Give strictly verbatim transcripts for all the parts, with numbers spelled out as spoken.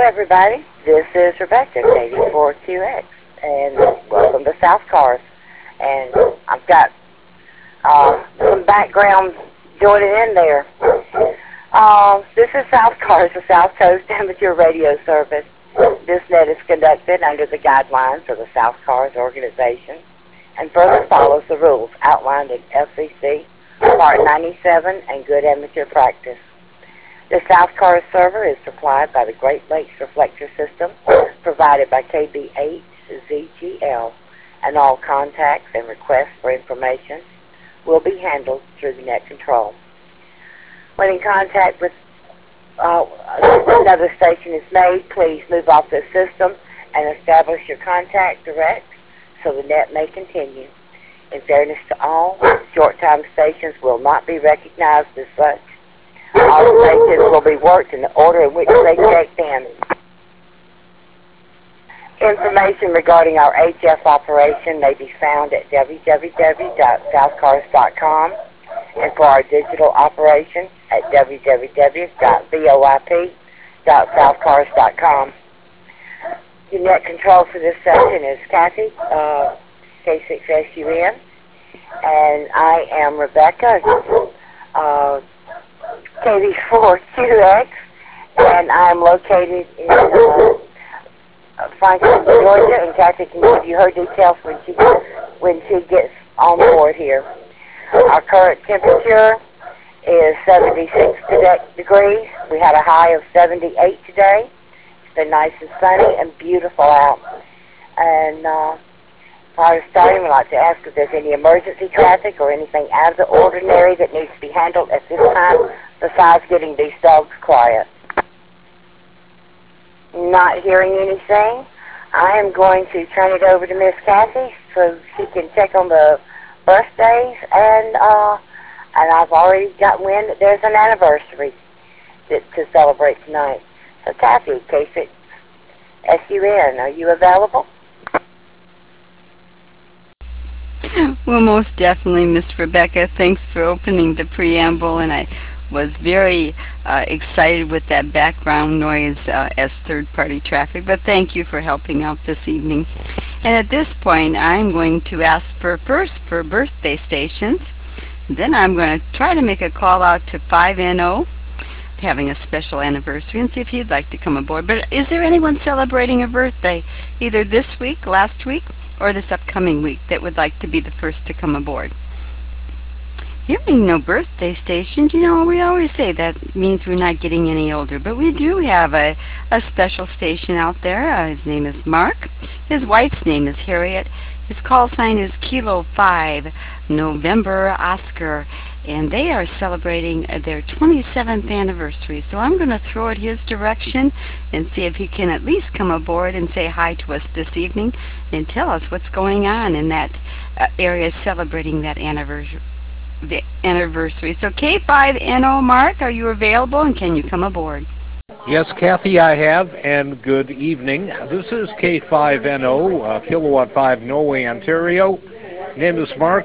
everybody. This is Rebecca, K D four Q X, and welcome to South Cars. And I've got uh, some background joining in there. Uh, this is South Cars, the South Coast Amateur Radio Service. This net is conducted under the guidelines of the South Cars organization and further follows the rules outlined in F C C Part ninety-seven and Good Amateur Practice. The South Cars server is supplied by the Great Lakes Reflector System provided by K B eight Z G L, and all contacts and requests for information will be handled through the net control. When in contact with uh, another station is made, please move off the system and establish your contact direct so the net may continue. In fairness to all, short-time stations will not be recognized as such. All stations will be worked in the order in which they checked in. Information regarding our H F operation may be found at w w w dot south cars dot com and for our digital operation at w w w dot v o i p dot south cars dot com. The net control for this session is Kathy, uh, K six S U N, and I am Rebecca, uh, K D four Q X, and I'm located in uh, Franklin, Georgia, and Kathy can give you her details when she when she gets on board here. Our current temperature is seventy-six degrees. We had a high of seventy-eight today. It's been nice and sunny and beautiful out. And uh, prior to starting, we'd like to ask if there's any emergency traffic or anything out of the ordinary that needs to be handled at this time besides getting these dogs quiet. Not hearing anything, I am going to turn it over to Miss Kathy so she can check on the birthdays, and uh, and I've already got wind that there's an anniversary that, to celebrate tonight. So Kathy, K six S U N, are you available? Well, most definitely, Miss Rebecca. Thanks for opening the preamble, and I was very uh, excited with that background noise uh, as third-party traffic, but thank you for helping out this evening. And at this point, I'm going to ask for first for birthday stations. Then I'm going to try to make a call out to five N O, having a special anniversary, and see if he'd like to come aboard. But is there anyone celebrating a birthday either this week, last week, or this upcoming week that would like to be the first to come aboard? Hearing no birthday stations, you know, we always say that means we're not getting any older, but we do have a, a special station out there. Uh, his name is Mark. His wife's name is Harriet. His call sign is Kilo five, November Oscar, and they are celebrating their twenty-seventh anniversary. So I'm going to throw it his direction and see if he can at least come aboard and say hi to us this evening and tell us what's going on in that uh, area celebrating that anniversary. The anniversary. So K five N O, Mark, are you available and can you come aboard? Yes, Kathy, I have, and good evening. This is K five N O, uh, Kilowatt five, Norway, Ontario. Name is Mark.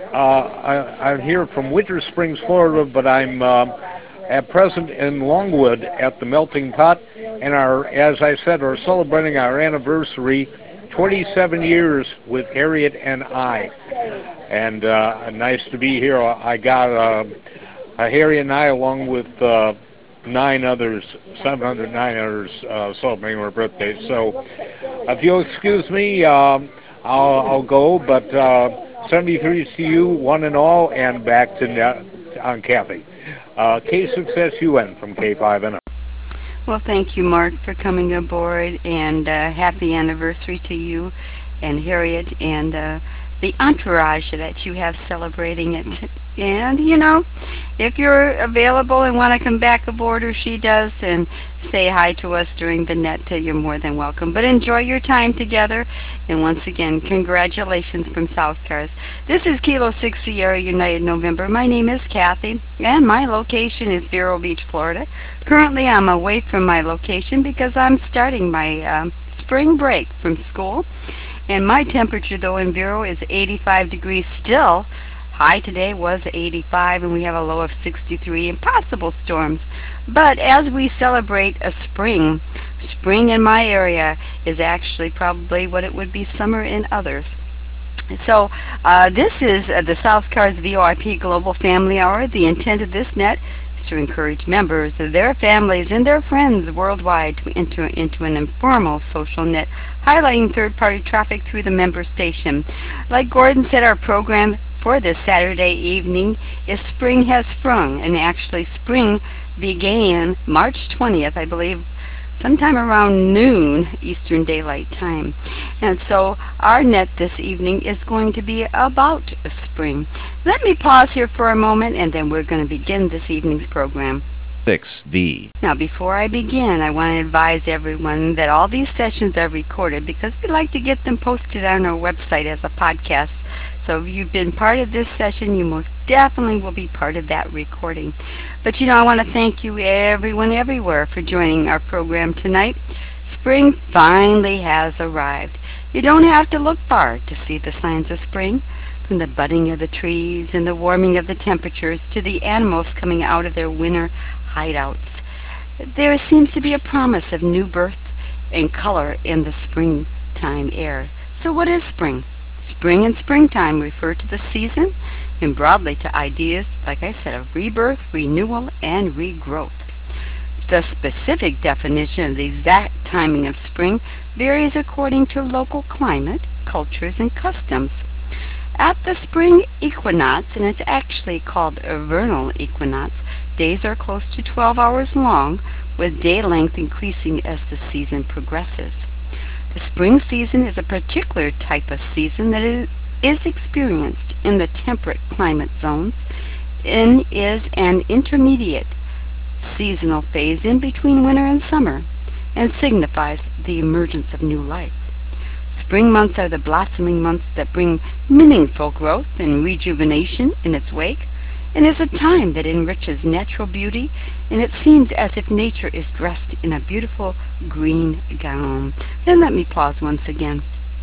Uh, I, I'm here from Winter Springs, Florida, but I'm um, at present in Longwood at the Melting Pot, and our, as I said, are celebrating our anniversary, twenty-seven years with Harriet and I. And uh, nice to be here. I got uh, Harry and I, along with uh, nine others, seven hundred nine others, uh, celebrating our birthdays. So if you'll excuse me, um, I'll, I'll go. But uh, seventy-three to you, one and all, and back to net on Kathy. Uh, K six S U N from K five N O. Well, thank you, Mark, for coming aboard, and uh, happy anniversary to you and Harriet and uh, the entourage that you have celebrating it. And, you know, if you're available and want to come back aboard, or she does, and say hi to us during the net, you're more than welcome. But enjoy your time together. And once again, congratulations from South Cars. This is Kilo six Sierra United November. My name is Kathy, and my location is Vero Beach, Florida. Currently, I'm away from my location because I'm starting my um, spring break from school. And my temperature, though, in Vero is eighty-five degrees still, High today was eighty-five, and we have a low of sixty-three and possible storms. But as we celebrate a spring, spring in my area is actually probably what it would be summer in others. So uh, this is uh, the South Cars V O I P Global Family Hour. The intent of this net is to encourage members, their families, and their friends worldwide to enter into an informal social net, highlighting third-party traffic through the member station. Like Gordon said, our program for this Saturday evening is Spring Has Sprung, and actually spring began March twentieth, I believe, sometime around noon Eastern Daylight Time. And so our net this evening is going to be about spring. Let me pause here for a moment, and then we're going to begin this evening's program. six V. Now, before I begin, I want to advise everyone that all these sessions are recorded because we like to get them posted on our website as a podcast. So if you've been part of this session, you most definitely will be part of that recording. But you know, I want to thank you everyone everywhere for joining our program tonight. Spring finally has arrived. You don't have to look far to see the signs of spring, from the budding of the trees and the warming of the temperatures to the animals coming out of their winter hideouts. There seems to be a promise of new birth and color in the springtime air. So what is spring? Spring and springtime refer to the season and broadly to ideas, like I said, of rebirth, renewal, and regrowth. The specific definition of the exact timing of spring varies according to local climate, cultures, and customs. At the spring equinox, and it's actually called a vernal equinox, days are close to twelve hours long, with day length increasing as the season progresses. The spring season is a particular type of season that is, is experienced in the temperate climate zones and is an intermediate seasonal phase in between winter and summer and signifies the emergence of new life. Spring months are the blossoming months that bring meaningful growth and rejuvenation in its wake, and is a time that enriches natural beauty, and it seems as if nature is dressed in a beautiful green gown. Then let me pause once again.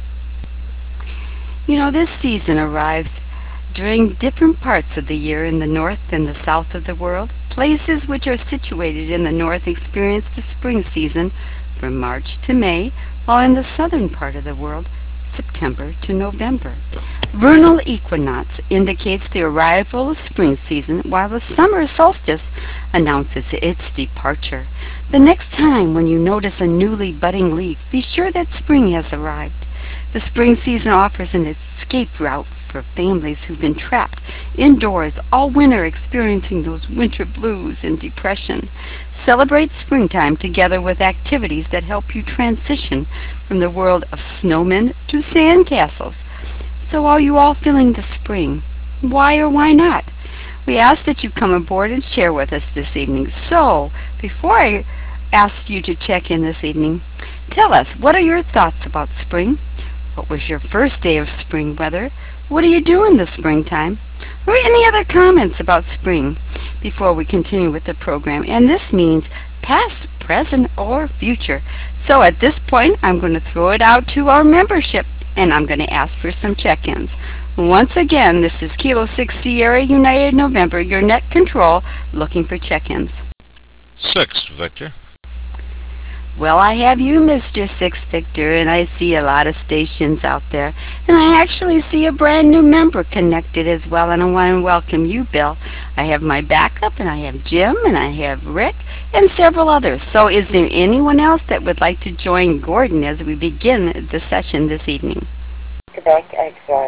You know, this season arrives during different parts of the year in the north and the south of the world. Places which are situated in the north experience the spring season from March to May, while in the southern part of the world, September to November. Vernal equinox indicates the arrival of spring season, while the summer solstice announces its departure. The next time when you notice a newly budding leaf, be sure that spring has arrived. The spring season offers an escape route for families who've been trapped indoors all winter experiencing those winter blues and depression. Celebrate springtime together with activities that help you transition from the world of snowmen to sandcastles. So are you all feeling the spring? Why or why not? We ask that you come aboard and share with us this evening. So, before I ask you to check in this evening, tell us, what are your thoughts about spring? What was your first day of spring weather? What do you do in the springtime? Or any other comments about spring before we continue with the program? And this means past, present, or future. So at this point, I'm going to throw it out to our membership, and I'm going to ask for some check-ins. Once again, this is Kilo six Sierra United November, your net control, looking for check-ins. Six, Victor. Well, I have you, Mister Six Victor, and I see a lot of stations out there. And I actually see a brand new member connected as well, and I want to welcome you, Bill. I have my backup, and I have Jim, and I have Rick, and several others. So is there anyone else that would like to join Gordon as we begin the session this evening? Quebec X-ray.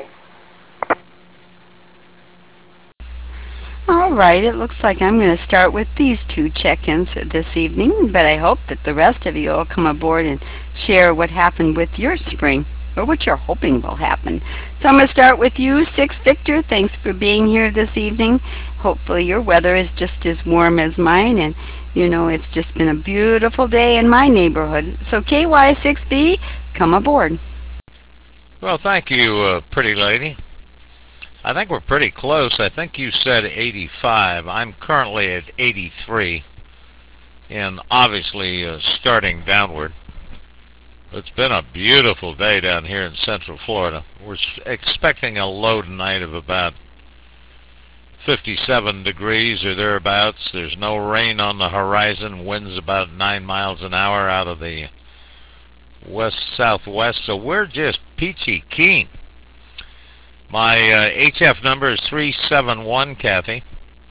All right, it looks like I'm going to start with these two check-ins this evening, but I hope that the rest of you will come aboard and share what happened with your spring, or what you're hoping will happen. So I'm going to start with you, Six Victor. Thanks for being here this evening. Hopefully your weather is just as warm as mine, and you know, it's just been a beautiful day in my neighborhood. So K Y six B, come aboard. Well, thank you, uh, pretty lady. I think we're pretty close. I think you said eighty-five. I'm currently at eighty-three, and obviously uh, starting downward. It's been a beautiful day down here in Central Florida. We're expecting a low tonight of about fifty-seven degrees or thereabouts. There's no rain on the horizon. Winds about nine miles an hour out of the west-southwest, so we're just peachy keen. My uh, H F number is three seven one, Kathy.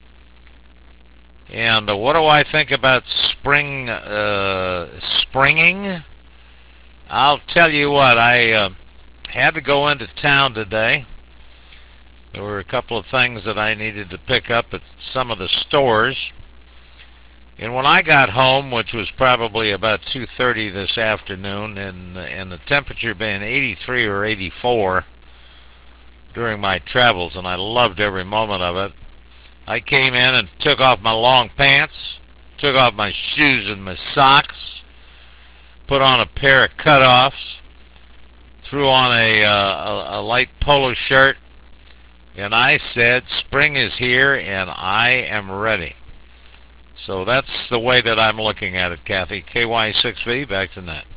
And uh, what do I think about spring, uh, springing? I'll tell you what, I uh, had to go into town today. There were a couple of things that I needed to pick up at some of the stores. And when I got home, which was probably about two thirty this afternoon, and, and the temperature being eighty-three or eighty-four during my travels, and I loved every moment of it, I came in and took off my long pants, took off my shoes and my socks, put on a pair of cutoffs, threw on a, uh, a, a light polo shirt, and I said, spring is here and I am ready. So that's the way that I'm looking at it, Kathy. K Y six V, back to net.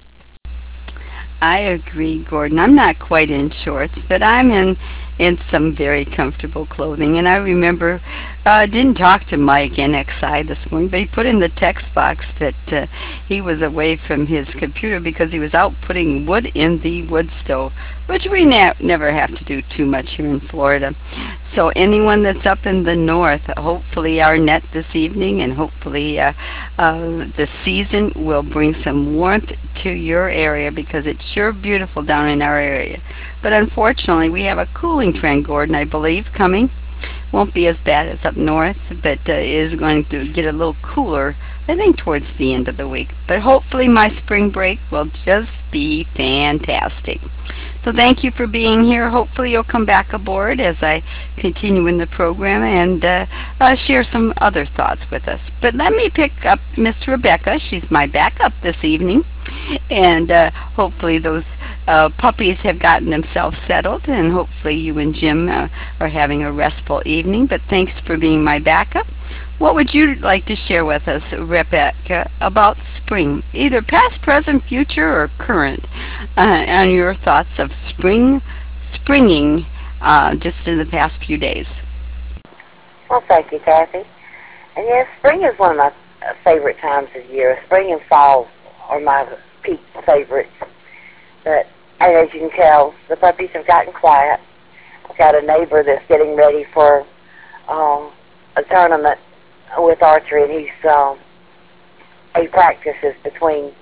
I agree, Gordon. I'm not quite in shorts, but I'm in in some very comfortable clothing. And I remember, I uh, didn't talk to Mike N X I this morning, but he put in the text box that uh, he was away from his computer because he was out putting wood in the wood stove, which we ne never have to do too much here in Florida. So anyone that's up in the north, hopefully our net this evening, and hopefully uh, uh, the season will bring some warmth to your area, because it's sure beautiful down in our area. But unfortunately, we have a cooling trend, Gordon, I believe, coming. Won't be as bad as up north, but uh, is going to get a little cooler, I think, towards the end of the week. But hopefully my spring break will just be fantastic. So thank you for being here. Hopefully you'll come back aboard as I continue in the program and uh, uh, share some other thoughts with us. But let me pick up Miss Rebecca. She's my backup this evening. And uh, hopefully those uh, puppies have gotten themselves settled, and hopefully you and Jim uh, are having a restful evening. But thanks for being my backup. What would you like to share with us, Rebecca, about spring, either past, present, future, or current, uh, and your thoughts of spring, springing, uh, just in the past few days? Well, thank you, Kathy. And yes, spring is one of my uh, favorite times of year. Spring and fall are my peak favorites. But and as you can tell, the puppies have gotten quiet. I've got a neighbor that's getting ready for um, a tournament with archery, and he's um, he practices between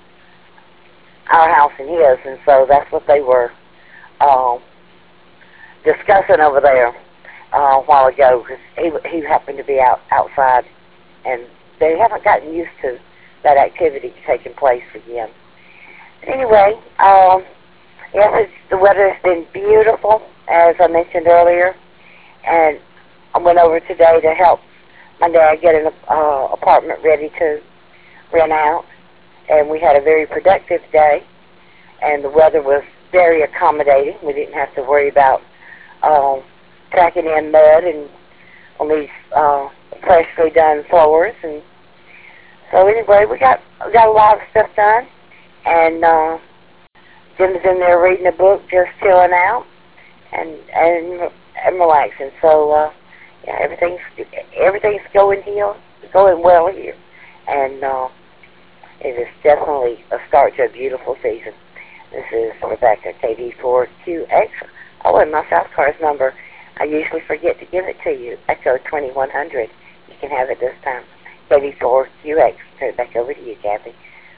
our house and his, and so that's what they were um, discussing over there uh, a while ago, because he, he happened to be out outside, and they haven't gotten used to that activity taking place again. Anyway, um, yes, it's, the weather has been beautiful, as I mentioned earlier, and I went over today to help my dad get an uh, apartment ready to rent out, and we had a very productive day, and the weather was very accommodating. We didn't have to worry about um, tracking in mud and on these uh, freshly done floors, and so anyway, we got we got a lot of stuff done, and uh, Jim's in there reading a book, just chilling out and and, and relaxing. So. Uh, Yeah, everything's everything's going here, going well here, and uh, it is definitely a start to a beautiful season. This is Rebecca, K V four Q X. Oh, and my South Cars number, I usually forget to give it to you. Echo twenty-one hundred. You can have it this time. K V four Q X. Turn it back over to you, Kathy.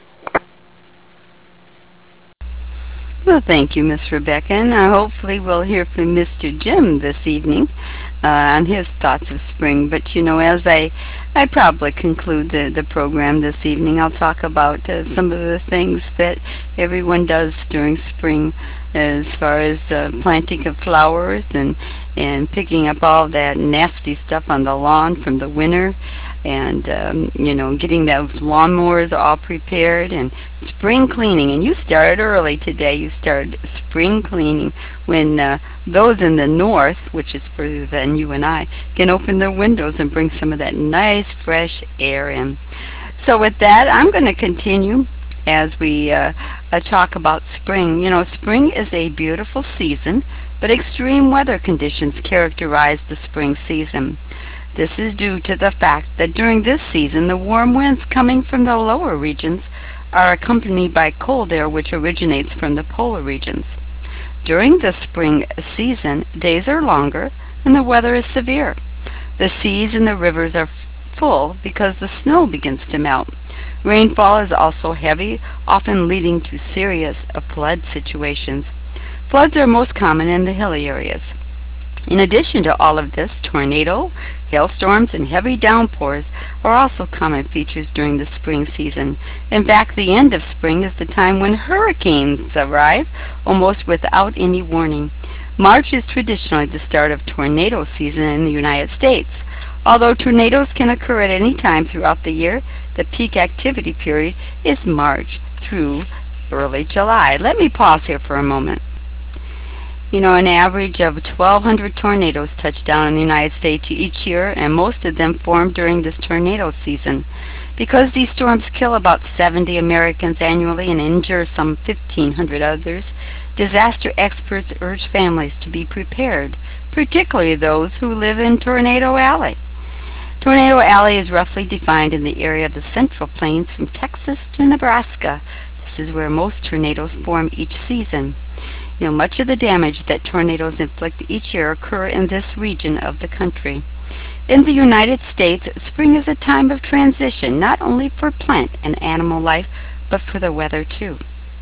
Well, thank you, Miss Rebecca, and uh, hopefully we'll hear from Mister Jim this evening uh, on his thoughts of spring. But, you know, as I, I probably conclude the, the program this evening, I'll talk about uh, some of the things that everyone does during spring, as far as uh, planting of flowers and, and picking up all that nasty stuff on the lawn from the winter, and um, you know, getting those lawnmowers all prepared, and spring cleaning. And you started early today. You started spring cleaning when uh, those in the north, which is further than you and I, can open their windows and bring some of that nice fresh air in. So with that, I'm going to continue as we uh, uh, talk about spring. You know, spring is a beautiful season, but extreme weather conditions characterize the spring season. This is due to the fact that during this season the warm winds coming from the lower regions are accompanied by cold air which originates from the polar regions. During the spring season, days are longer and the weather is severe. The seas and the rivers are full because the snow begins to melt. Rainfall is also heavy, often leading to serious flood situations. Floods are most common in the hilly areas. In addition to all of this, tornado, hailstorms, and heavy downpours are also common features during the spring season. In fact, the end of spring is the time when hurricanes arrive, almost without any warning. March is traditionally the start of tornado season in the United States. Although tornadoes can occur at any time throughout the year, the peak activity period is March through early July. Let me pause here for a moment. You know, an average of twelve hundred tornadoes touch down in the United States each year, and most of them form during this tornado season. Because these storms kill about seventy Americans annually and injure some fifteen hundred others, disaster experts urge families to be prepared, particularly those who live in Tornado Alley. Tornado Alley is roughly defined in the area of the Central Plains from Texas to Nebraska. This is where most tornadoes form each season. You know, much of the damage that tornadoes inflict each year occur in this region of the country. In the United States, spring is a time of transition, not only for plant and animal life, but for the weather too.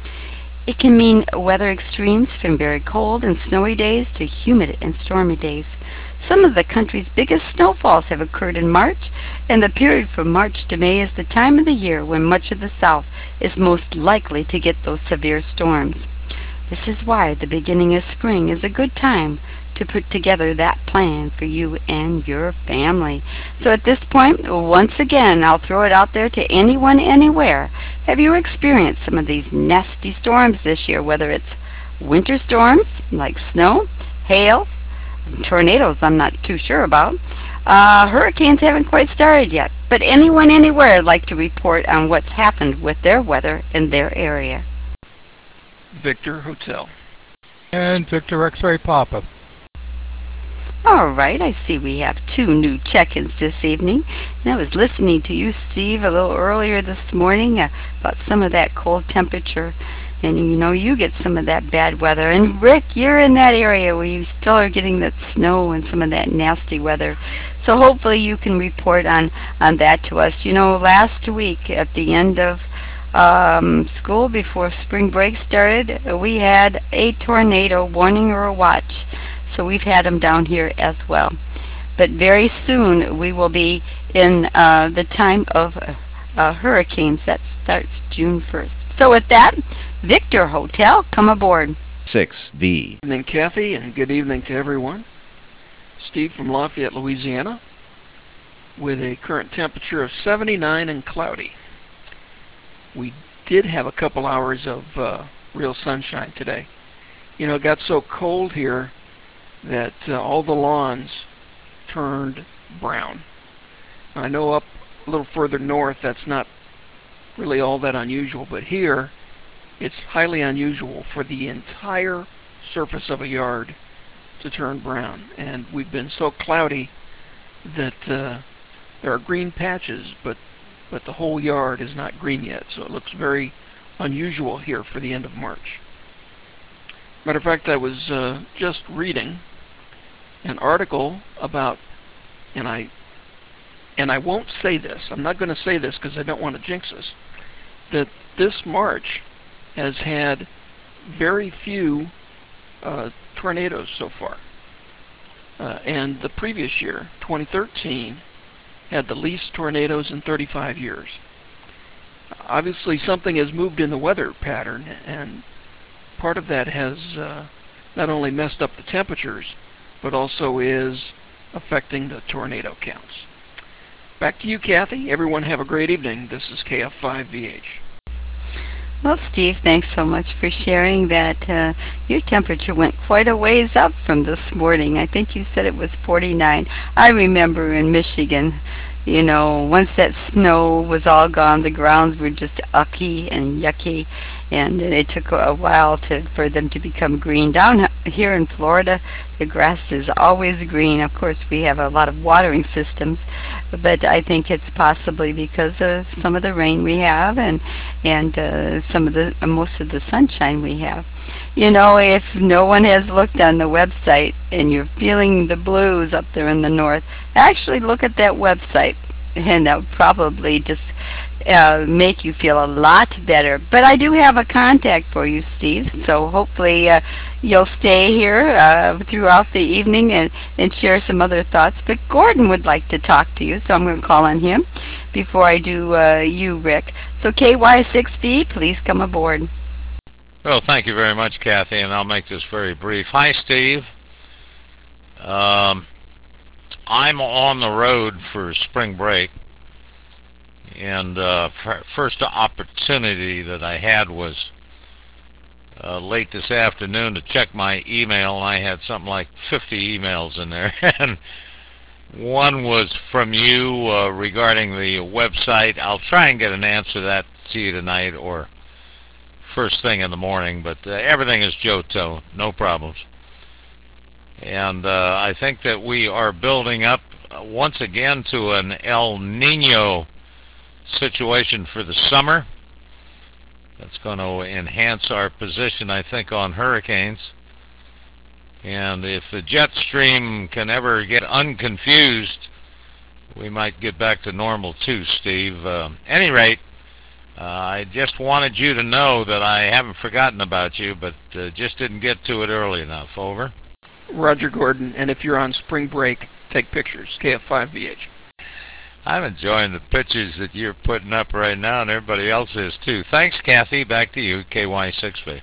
It can mean weather extremes from very cold and snowy days to humid and stormy days. Some of the country's biggest snowfalls have occurred in March, and the period from March to May is the time of the year when much of the South is most likely to get those severe storms. This is why the beginning of spring is a good time to put together that plan for you and your family. So at this point, once again, I'll throw it out there to anyone, anywhere. Have you experienced some of these nasty storms this year, whether it's winter storms like snow, hail, tornadoes I'm not too sure about. Uh, hurricanes haven't quite started yet, but anyone, anywhere would like to report on what's happened with their weather in their area. Victor Hotel. And Victor X-Ray Papa. All right, I see we have two new check-ins this evening. And I was listening to you, Steve, a little earlier this morning uh, about some of that cold temperature. And you know, you get some of that bad weather. And Rick, you're in that area where you still are getting that snow and some of that nasty weather. So hopefully you can report on, on that to us. You know, last week at the end of um, school, before spring break started, we had a tornado warning or a watch. So we've had them down here as well. But very soon we will be in uh, the time of uh, hurricanes. That starts June first. So with that, Victor Hotel, come aboard. six V. Good evening, Kathy, and good evening to everyone. Steve from Lafayette, Louisiana, with a current temperature of seventy-nine and cloudy. We did have a couple hours of uh, real sunshine today. You know, it got so cold here that uh, all the lawns turned brown. I know up a little further north that's not really all that unusual, but here it's highly unusual for the entire surface of a yard to turn brown. And we've been so cloudy that uh, there are green patches, but but the whole yard is not green yet, so it looks very unusual here for the end of March. Matter of fact, I was uh, just reading an article about, and I and I won't say this, I'm not going to say this because I don't want to jinx us, that this March has had very few uh, tornadoes so far. Uh, and the previous year, twenty thirteen, had the least tornadoes in thirty-five years. Obviously something has moved in the weather pattern, and part of that has uh, not only messed up the temperatures, but also is affecting the tornado counts. Back to you, Kathy. Everyone have a great evening. This is K F five V H. Well, Steve, thanks so much for sharing that. Uh, your temperature went quite a ways up from this morning. I think you said it was forty-nine. I remember in Michigan, you know, once that snow was all gone, the grounds were just ucky and yucky. and it took a while to for them to become green. Down here in Florida, the grass is always green. Of course, we have a lot of watering systems, but I think it's possibly because of some of the rain we have and and uh, some of the uh, most of the sunshine we have. You know, if no one has looked on the website and you're feeling the blues up there in the north, actually look at that website, and that would probably just uh, make you feel a lot better. But I do have a contact for you, Steve, so hopefully uh, you'll stay here uh, throughout the evening and, and share some other thoughts. But Gordon would like to talk to you, so I'm going to call on him before I do uh, you, Rick. So K Y six B, please come aboard. Well, thank you very much, Kathy, and I'll make this very brief. Hi, Steve. Um, I'm on the road for spring break, and uh, first opportunity that I had was uh, late this afternoon to check my email, and I had something like fifty emails in there, and one was from you uh, regarding the website. I'll try and get an answer to that to you tonight or first thing in the morning, but uh, everything is Johto, no problems. And uh, I think that we are building up uh, once again to an El Nino situation for the summer. That's going to enhance our position, I think, on hurricanes. And if the jet stream can ever get unconfused, we might get back to normal too, Steve. Uh, any rate, Uh, I just wanted you to know that I haven't forgotten about you, but uh, just didn't get to it early enough. Over. Roger, Gordon, and if you're on spring break, take pictures. K F five V H. I'm enjoying the pictures that you're putting up right now, and everybody else is too. Thanks, Kathy. Back to you, K Y six B.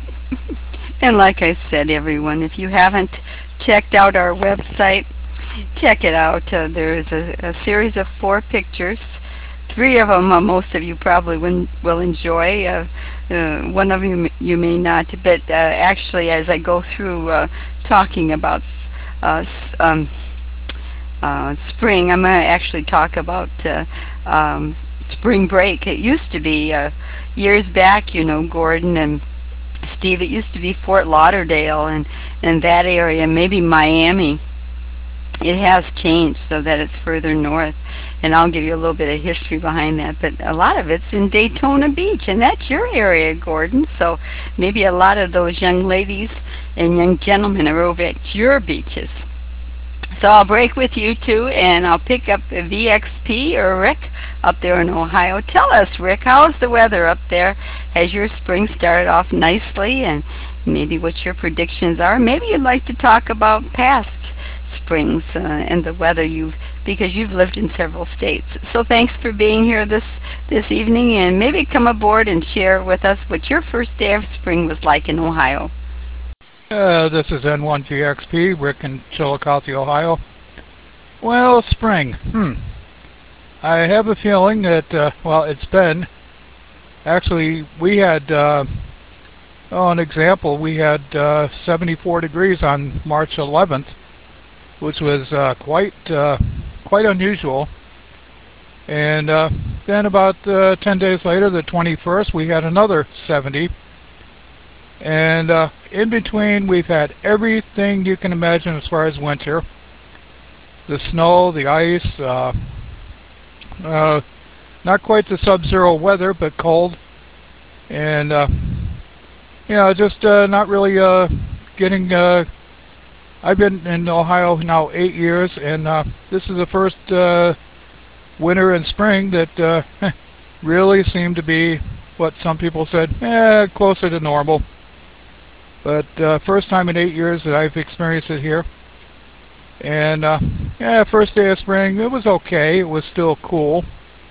And like I said, everyone, if you haven't checked out our website, check it out. Uh, there's a, a series of four pictures. Three of them, uh, most of you probably win, will enjoy. Uh, uh, one of you you may not. But uh, actually, as I go through uh, talking about uh, um, uh, spring, I'm going to actually talk about uh, um, spring break. It used to be uh, years back, you know, Gordon and Steve. It used to be Fort Lauderdale and and that area, maybe Miami. It has changed so that it's further north, and I'll give you a little bit of history behind that, but a lot of it's in Daytona Beach, and that's your area, Gordon, so maybe a lot of those young ladies and young gentlemen are over at your beaches. So I'll break with you two, and I'll pick up V X P or Rick up there in Ohio. Tell us, Rick, how's the weather up there? Has your spring started off nicely, and maybe what your predictions are? Maybe you'd like to talk about past springs uh, and the weather you've because you've lived in several states. So thanks for being here this this evening, and maybe come aboard and share with us what your first day of spring was like in Ohio. Uh, this is N one G X P, Rick in Chillicothe, Ohio. Well, spring. Hmm. I have a feeling that, uh, well, it's been, actually, we had, uh, oh, an example, we had uh, seventy-four degrees on March eleventh, which was uh, quite uh, quite unusual. And uh, then about uh, ten days later, the twenty-first, we had another seventy. And uh, in between, we've had everything you can imagine as far as winter. The snow, the ice, uh, uh, not quite the sub-zero weather, but cold. And, uh, you know, just uh, not really uh, getting... Uh, I've been in Ohio now eight years, and uh, this is the first uh, winter and spring that uh, really seemed to be what some people said, eh, closer to normal. But uh, first time in eight years that I've experienced it here. And uh, yeah, first day of spring, it was okay. It was still cool.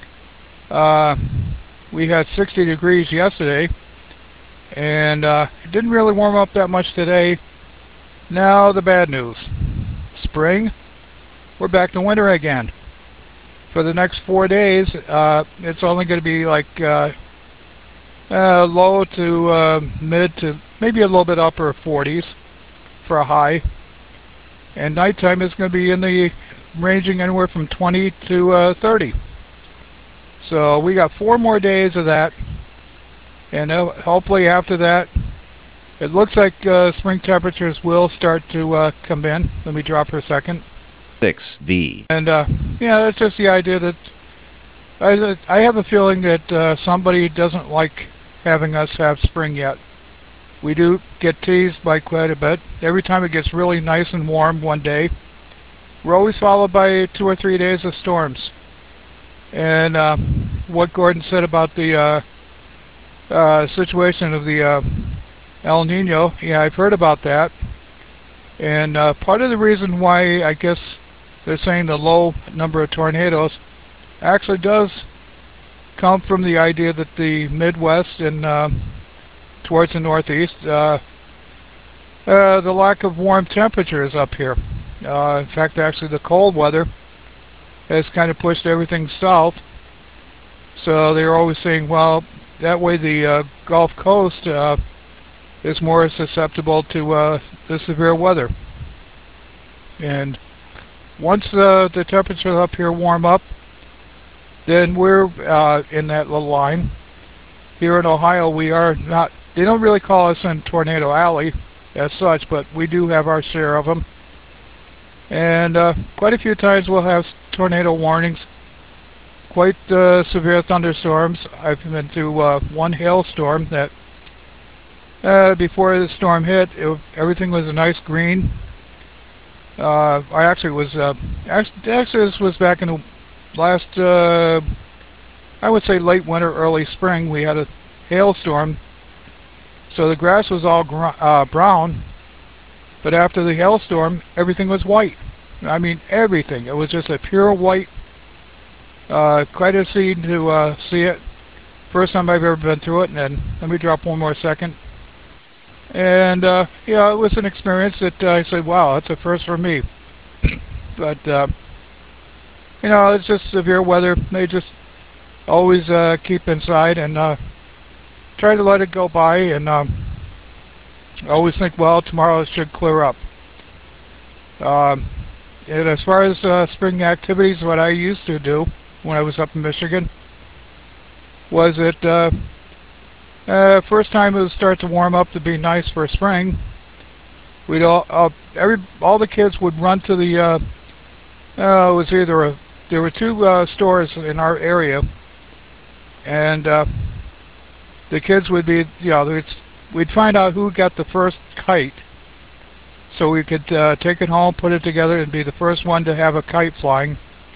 Uh, we had sixty degrees yesterday, and uh, it didn't really warm up that much today. Now the bad news. Spring, we're back to winter again. For the next four days, uh, it's only going to be like uh, uh, low to uh, mid to maybe a little bit upper forties for a high. And nighttime is going to be in the ranging anywhere from twenty to uh, thirty. So we got four more days of that. And uh, hopefully after that, it looks like uh, spring temperatures will start to uh, come in. Let me drop for a second. six V. And uh, yeah, that's just the idea that I, I have a feeling that uh, somebody doesn't like having us have spring yet. We do get teased by quite a bit. Every time it gets really nice and warm one day, we're always followed by two or three days of storms. And uh, what Gordon said about the uh, uh, situation of the uh, El Nino, yeah, I've heard about that. And uh, part of the reason why I guess they're saying the low number of tornadoes actually does come from the idea that the Midwest and uh, towards the Northeast, uh, uh, the lack of warm temperatures up here. Uh, in fact, actually the cold weather has kind of pushed everything south. So they're always saying, well, that way the uh, Gulf Coast uh, is more susceptible to uh, the severe weather. And once uh, the temperatures up here warm up, then we're uh, in that little line. Here in Ohio, we are not, they don't really call us in Tornado Alley as such, but we do have our share of them. And uh, quite a few times we'll have tornado warnings, quite uh, severe thunderstorms. I've been through uh, one hailstorm that uh, before the storm hit, it, everything was a nice green. Uh, I actually was, uh, actually, actually this was back in the last, uh, I would say late winter, early spring. We had a hailstorm, so the grass was all gr uh, brown, but after the hailstorm, everything was white. I mean, everything. It was just a pure white. Uh, quite a scene to uh, see it. First time I've ever been through it, and then let me drop one more second. And uh, yeah, it was an experience that uh, I said, wow, that's a first for me. But uh, you know, it's just severe weather. They just always uh, keep inside and uh, try to let it go by, and um, I always think, well, tomorrow it should clear up. Um, and as far as uh, spring activities, what I used to do when I was up in Michigan was that uh, uh, first time it would start to warm up to be nice for spring, we'd all uh, every all the kids would run to the uh, uh, it was either a there were two uh, stores in our area, and uh, the kids would be, you know, it's, we'd find out who got the first kite, so we could uh, take it home, put it together, and be the first one to have a kite flying.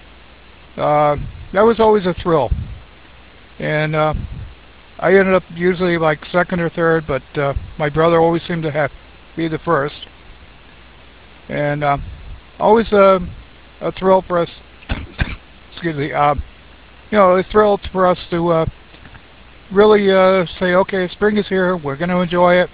Uh, that was always a thrill. And uh, I ended up usually like second or third, but uh, my brother always seemed to have be the first. And uh, always uh, a thrill for us. Excuse me. Uh, you know, a thrill for us to uh, really uh, say, okay, spring is here. We're going to enjoy it.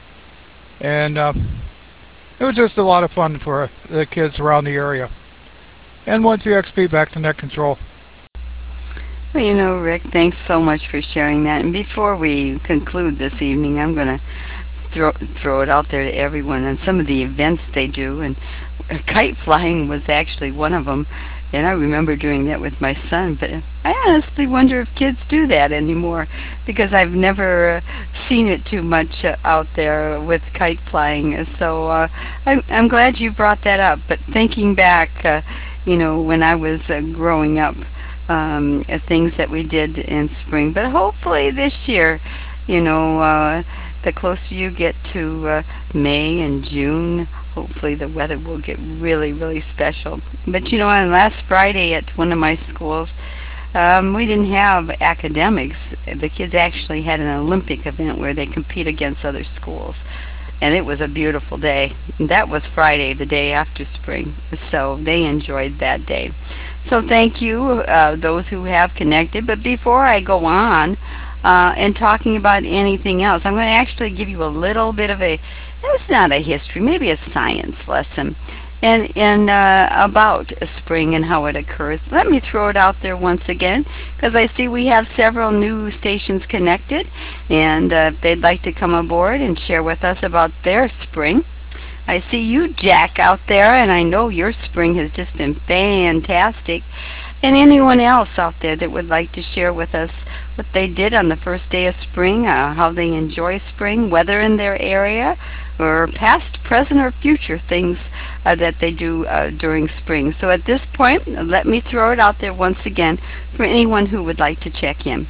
And uh, it was just a lot of fun for the kids around the area. N one T X P, back to net control. Well, you know, Rick, thanks so much for sharing that. And before we conclude this evening, I'm going to throw throw it out there to everyone on some of the events they do. And kite flying was actually one of them. And I remember doing that with my son. But I honestly wonder if kids do that anymore, because I've never uh, seen it too much uh, out there with kite flying. So uh, I'm, I'm glad you brought that up. But thinking back, uh, you know, when I was uh, growing up, um, uh, things that we did in spring. But hopefully this year, you know, uh, the closer you get to uh, May and June, hopefully the weather will get really, really special. But you know, on last Friday at one of my schools, um, we didn't have academics. The kids actually had an Olympic event where they compete against other schools. And it was a beautiful day. That was Friday, the day after spring. So they enjoyed that day. So thank you, uh, those who have connected. But before I go on uh, and talking about anything else, I'm going to actually give you a little bit of a, it's not a history, maybe a science lesson, and, and uh, about spring and how it occurs. Let me throw it out there once again, because I see we have several new stations connected, and uh, if they'd like to come aboard and share with us about their spring. I see you, Jack, out there, and I know your spring has just been fantastic. and anyone else out there that would like to share with us what they did on the first day of spring, uh, how they enjoy spring, weather in their area, or past, present, or future things uh, that they do uh, during spring. So at this point, let me throw it out there once again for anyone who would like to check in.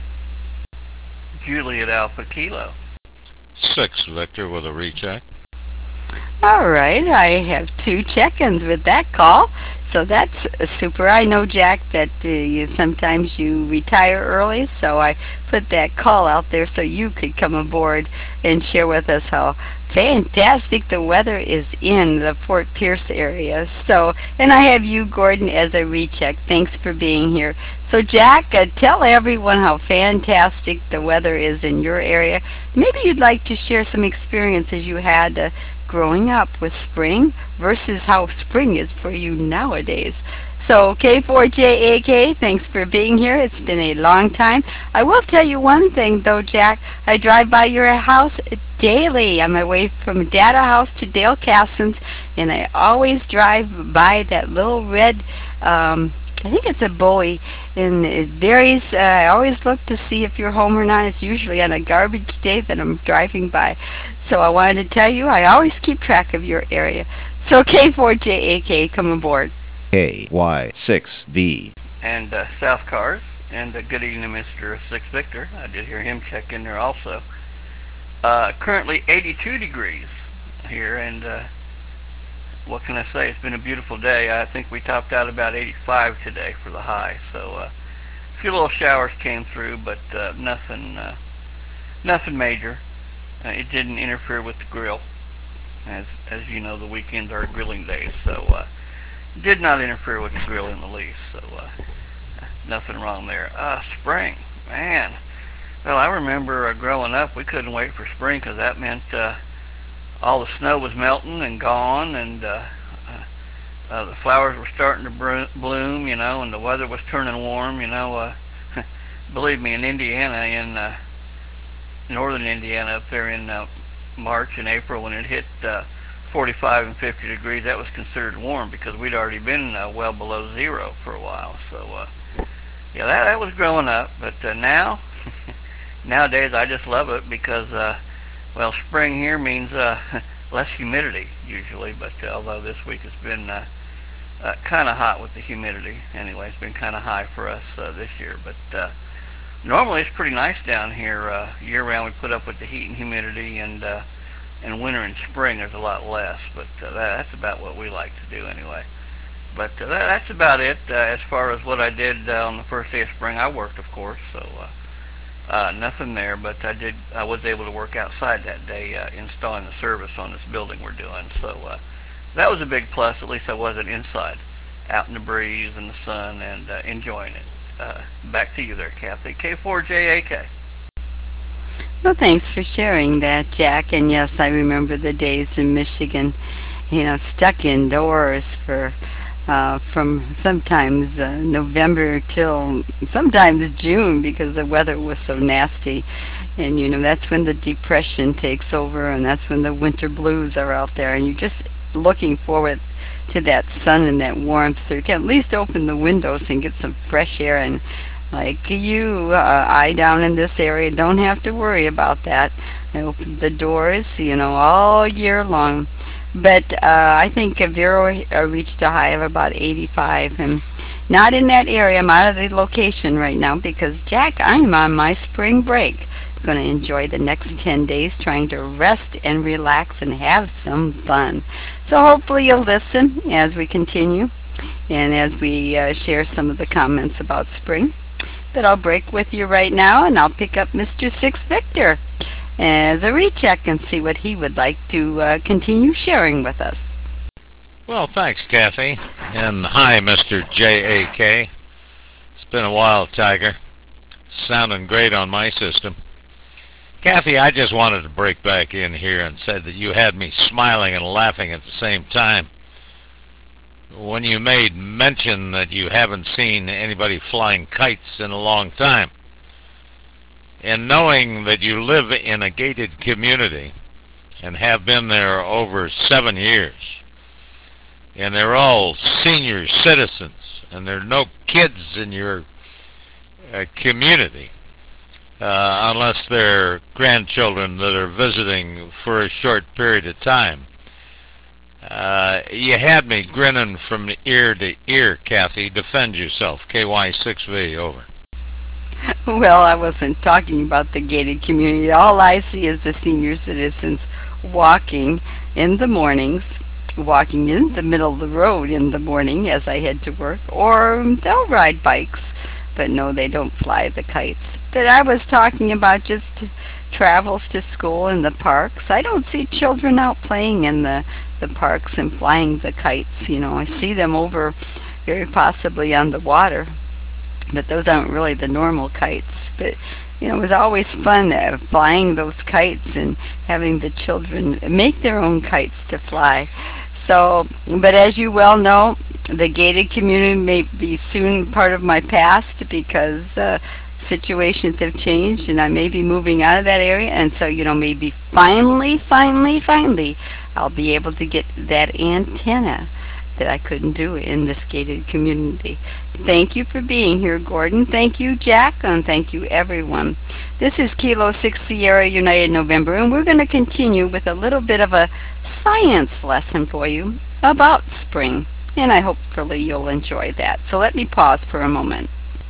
Juliet Alpha Kilo. Six, Victor, with a recheck. All right, I have two check-ins with that call, so that's super. I know, Jack, that uh, you, sometimes you retire early, so I put that call out there so you could come aboard and share with us how fantastic the weather is in the Fort Pierce area. So, and I have you, Gordon, as a recheck. Thanks for being here. So, Jack, uh, tell everyone how fantastic the weather is in your area. Maybe you'd like to share some experiences you had uh, growing up with spring versus how spring is for you nowadays. So K four J A K, thanks for being here. It's been a long time. I will tell you one thing though, Jack. I drive by your house daily on my way from Data House to Dale Casson's, and I always drive by that little red, um, I think it's a Bowie, and it varies. Uh, I always look to see if you're home or not. It's usually on a garbage day that I'm driving by. So I wanted to tell you, I always keep track of your area. So K four J A K, come aboard. K Y six V. And uh, South Cars. And uh, good evening, Mister Six Victor. I did hear him check in there also. Uh, currently eighty-two degrees here, and uh, what can I say? It's been a beautiful day. I think we topped out about eighty-five today for the high. So uh, a few little showers came through, but uh, nothing, uh, nothing major. Uh, it didn't interfere with the grill. As as you know, the weekends are grilling days, so uh, did not interfere with the grill in the least. So uh, nothing wrong there. Uh, spring, man. Well, I remember uh, growing up, we couldn't wait for spring because that meant uh, all the snow was melting and gone, and uh, uh, uh, the flowers were starting to bro- bloom, you know, and the weather was turning warm, you know. Uh, believe me, in Indiana, in uh, northern Indiana, up there in uh, March and April, when it hit uh, forty-five and fifty degrees, that was considered warm because we'd already been uh, well below zero for a while. So, uh, yeah, that, that was growing up. But uh, now, nowadays, I just love it because, uh, well, spring here means uh, less humidity usually. But uh, although this week has been uh, uh, kind of hot with the humidity, anyway, it's been kind of high for us uh, this year. But uh, normally it's pretty nice down here uh, year round. We put up with the heat and humidity, and uh, in winter and spring there's a lot less, but uh, that, that's about what we like to do anyway. But uh, that, that's about it uh, as far as what I did uh, on the first day of spring. I worked, of course, so uh, uh, nothing there, but I did. I was able to work outside that day uh, installing the service on this building we're doing, so uh, that was a big plus. At least I wasn't inside, out in the breeze and the sun, and uh, enjoying it. Uh, back to you there, Kathy. K four J A K. Well, thanks for sharing that, Jack. And yes, I remember the days in Michigan, you know, stuck indoors for uh, from sometimes uh, November till sometimes June because the weather was so nasty. And, you know, that's when the depression takes over, and that's when the winter blues are out there. And you're just looking forward to that sun and that warmth, so you can at least open the windows and get some fresh air. And like you, uh, I down in this area don't have to worry about that. I open the doors, you know, all year long. But uh, I think Vero uh, reached a high of about eighty-five, and not in that area. I'm out of the location right now because, Jack, I'm on my spring break. Going to enjoy the next ten days trying to rest and relax and have some fun. So hopefully you'll listen as we continue and as we uh, share some of the comments about spring. But I'll break with you right now, and I'll pick up Mister Six Victor as a recheck and see what he would like to uh, continue sharing with us. Well, thanks, Kathy. And hi, Mister J A K. It's been a while, Tiger. Sounding great on my system. Kathy, I just wanted to break back in here and said that you had me smiling and laughing at the same time when you made mention that you haven't seen anybody flying kites in a long time. And knowing that you live in a gated community and have been there over seven years, and they're all senior citizens, and there are no kids in your uh, community, uh, unless they're grandchildren that are visiting for a short period of time. Uh, you had me grinning from ear to ear, Kathy. Defend yourself. K Y six V, over. Well, I wasn't talking about the gated community. All I see is the senior citizens walking in the mornings, walking in the middle of the road in the morning as I head to work, or they'll ride bikes, but no, they don't fly the kites. But I was talking about just travels to school in the parks. I don't see children out playing in the, the parks and flying the kites. You know, I see them over very possibly on the water, but those aren't really the normal kites. But you know, it was always fun uh, flying those kites and having the children make their own kites to fly. So, but as you well know, the gated community may be soon part of my past because uh, situations have changed and I may be moving out of that area. And so, you know, maybe finally, finally, finally, I'll be able to get that antenna that I couldn't do in this gated community. Thank you for being here, Gordon. Thank you, Jack, and thank you, everyone. This is Kilo six Sierra United November, and we're going to continue with a little bit of a science lesson for you about spring, and I hopefully you'll enjoy that. So let me pause for a moment.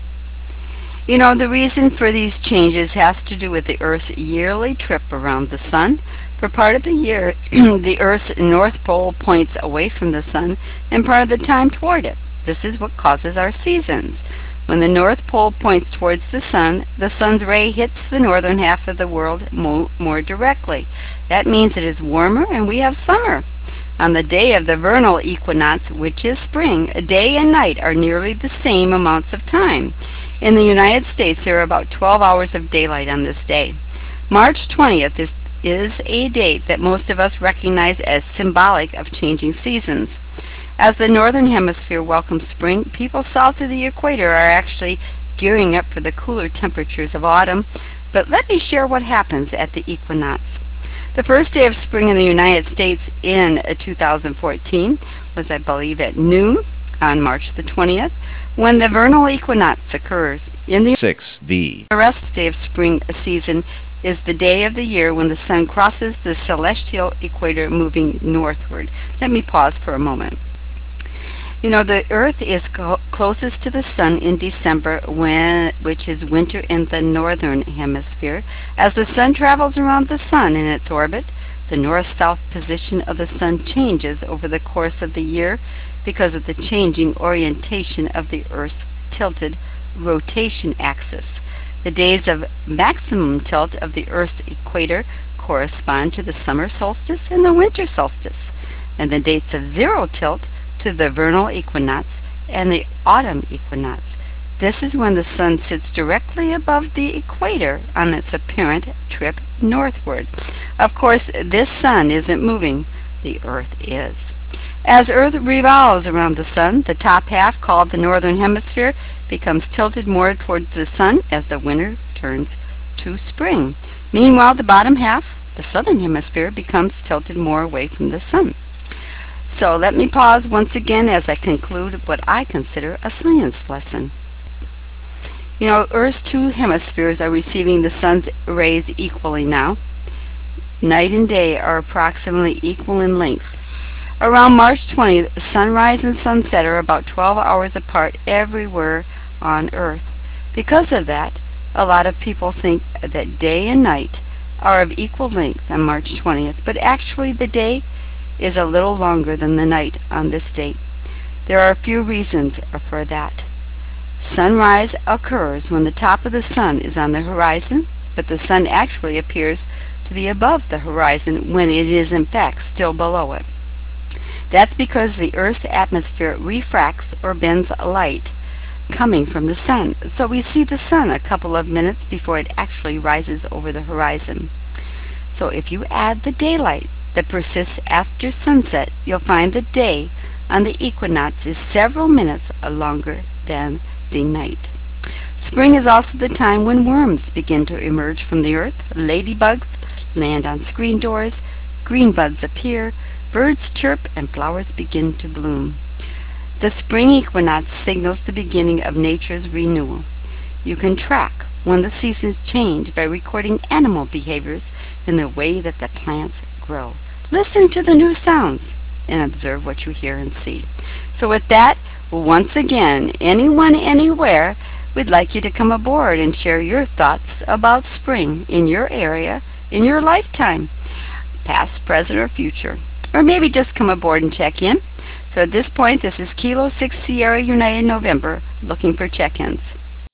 You know, the reason for these changes has to do with the Earth's yearly trip around the sun. For part of the year, the Earth's north pole points away from the sun, and part of the time toward it. This is what causes our seasons. When the North Pole points towards the sun, the sun's ray hits the northern half of the world mo more directly. That means it is warmer and we have summer. On the day of the vernal equinox, which is spring, day and night are nearly the same amounts of time. In the United States, there are about twelve hours of daylight on this day. March twentieth is, is a date that most of us recognize as symbolic of changing seasons. As the northern hemisphere welcomes spring, people south of the equator are actually gearing up for the cooler temperatures of autumn. But let me share what happens at the equinox. The first day of spring in the United States in two thousand fourteen was, I believe, at noon on March the twentieth, when the vernal equinox occurs. In the six V. The rest day of spring season is the day of the year when the sun crosses the celestial equator moving northward. Let me pause for a moment. You know, the Earth is co closest to the sun in December, when, which is winter in the northern hemisphere. As the sun travels around the sun in its orbit, the north-south position of the sun changes over the course of the year because of the changing orientation of the Earth's tilted rotation axis. The days of maximum tilt of the Earth's equator correspond to the summer solstice and the winter solstice, and the dates of zero tilt to the vernal equinox and the autumn equinox. This is when the sun sits directly above the equator on its apparent trip northward. Of course, this sun isn't moving, the Earth is. As Earth revolves around the sun, the top half, called the northern hemisphere, becomes tilted more towards the sun as the winter turns to spring. Meanwhile, the bottom half, the southern hemisphere, becomes tilted more away from the sun. So let me pause once again as I conclude what I consider a science lesson. You know, Earth's two hemispheres are receiving the sun's rays equally now. Night and day are approximately equal in length. Around March twentieth, sunrise and sunset are about twelve hours apart everywhere on Earth. Because of that, a lot of people think that day and night are of equal length on March twentieth, but actually the day is a little longer than the night on this date. There are a few reasons for that. Sunrise occurs when the top of the sun is on the horizon, but the sun actually appears to be above the horizon when it is in fact still below it. That's because the Earth's atmosphere refracts or bends light coming from the sun, so we see the sun a couple of minutes before it actually rises over the horizon. So if you add the daylight that persists after sunset, you'll find the day on the equinox is several minutes longer than the night. Spring is also the time when worms begin to emerge from the earth, ladybugs land on screen doors, green buds appear, Birds chirp and flowers begin to bloom. The spring equinox signals the beginning of nature's renewal. You can track when the seasons change by recording animal behaviors in the way that the plants grow. Listen to the new sounds and observe what you hear and see. So with that, once again, anyone, anywhere, we'd like you to come aboard and share your thoughts about spring in your area, in your lifetime, past, present, or future. Or maybe just come aboard and check in. So at this point, this is Kilo six Sierra United November, looking for check-ins.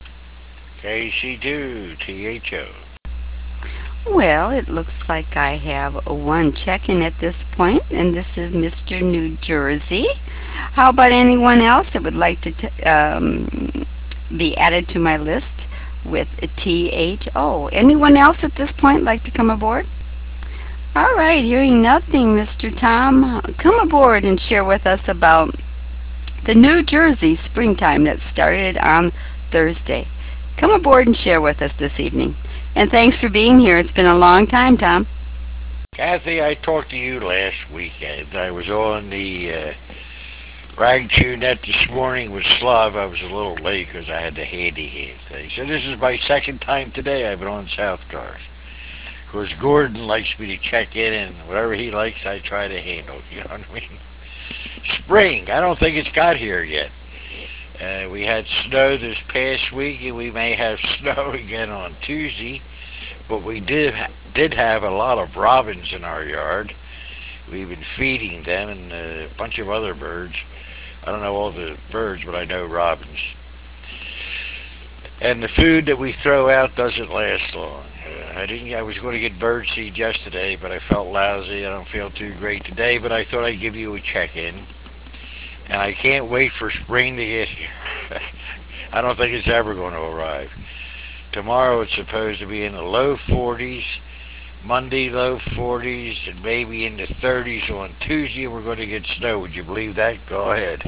K C two T H O. Well, it looks like I have one check-in at this point, and this is Mister New Jersey. How about anyone else that would like to t- um, be added to my list with T H O? Anyone else at this point like to come aboard? All right, hearing nothing, Mister Tom, come aboard and share with us about the New Jersey springtime that started on Thursday. Come aboard and share with us this evening. And thanks for being here. It's been a long time, Tom. Kathy, I talked to you last weekend. I was on the uh, Rag Chew Net this morning with Slav. I was a little late because I had the handy hand thing. So this is my second time today I've been on South Cars. Of course, Gordon likes me to check in, and whatever he likes, I try to handle. You know what I mean? Spring. I don't think it's got here yet. Uh, we had snow this past week, and we may have snow again on Tuesday. But we did ha- did have a lot of robins in our yard. We've been feeding them and a bunch of other birds. I don't know all the birds, but I know robins. And the food that we throw out doesn't last long. Uh, I didn't. I was going to get bird seed yesterday, but I felt lousy. I don't feel too great today, but I thought I'd give you a check-in. And I can't wait for spring to get here. I don't think it's ever going to arrive. Tomorrow it's supposed to be in the low forties. Monday, low forties, and maybe in the thirties on Tuesday. We're going to get snow. Would you believe that? Go ahead.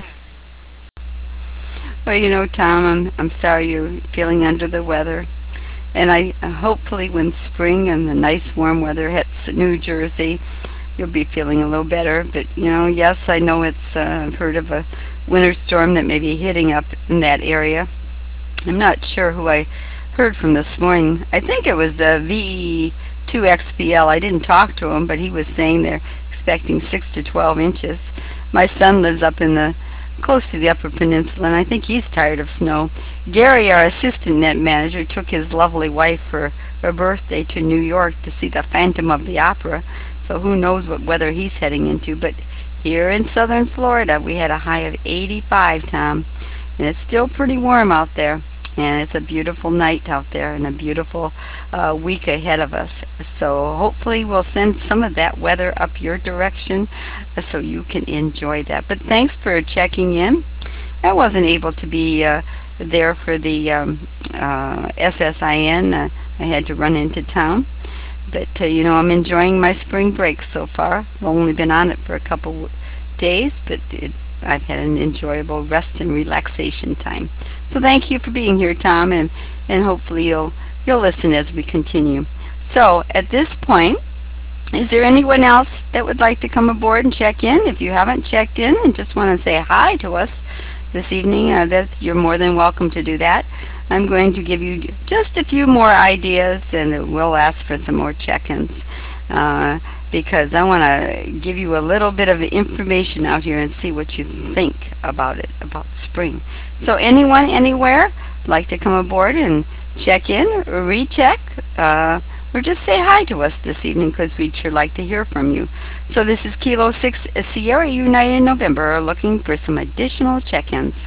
Well, you know, Tom, I'm, I'm sorry you're feeling under the weather. And I uh, hopefully when spring and the nice warm weather hits New Jersey, you'll be feeling a little better. But, you know, yes, I know it's, uh, I've heard of a winter storm that may be hitting up in that area. I'm not sure who I heard from this morning. I think it was uh, V E two X B L. I didn't talk to him, but he was saying they're expecting six to twelve inches. My son lives up in the, close to the Upper Peninsula, and I think he's tired of snow. Gary, our assistant net manager, took his lovely wife for her birthday to New York to see the Phantom of the Opera. So who knows what weather he's heading into. But here in southern Florida, we had a high of eighty-five, Tom. And it's still pretty warm out there. And it's a beautiful night out there and a beautiful uh, week ahead of us. So hopefully we'll send some of that weather up your direction uh, so you can enjoy that. But thanks for checking in. I wasn't able to be uh, there for the um, uh, S S I N. Uh, I had to run into town. But, uh, you know, I'm enjoying my spring break so far. I've only been on it for a couple days, but it, I've had an enjoyable rest and relaxation time. So thank you for being here, Tom, and, and hopefully you'll you'll listen as we continue. So at this point, is there anyone else that would like to come aboard and check in? If you haven't checked in and just want to say hi to us this evening, uh, that you're more than welcome to do that. I'm going to give you just a few more ideas, and we'll ask for some more check-ins. Uh, because I want to give you a little bit of information out here and see what you think about it, about spring. So anyone, anywhere, like to come aboard and check in, or recheck, uh, or just say hi to us this evening, because we'd sure like to hear from you. So this is Kilo six Sierra United November, looking for some additional check-ins.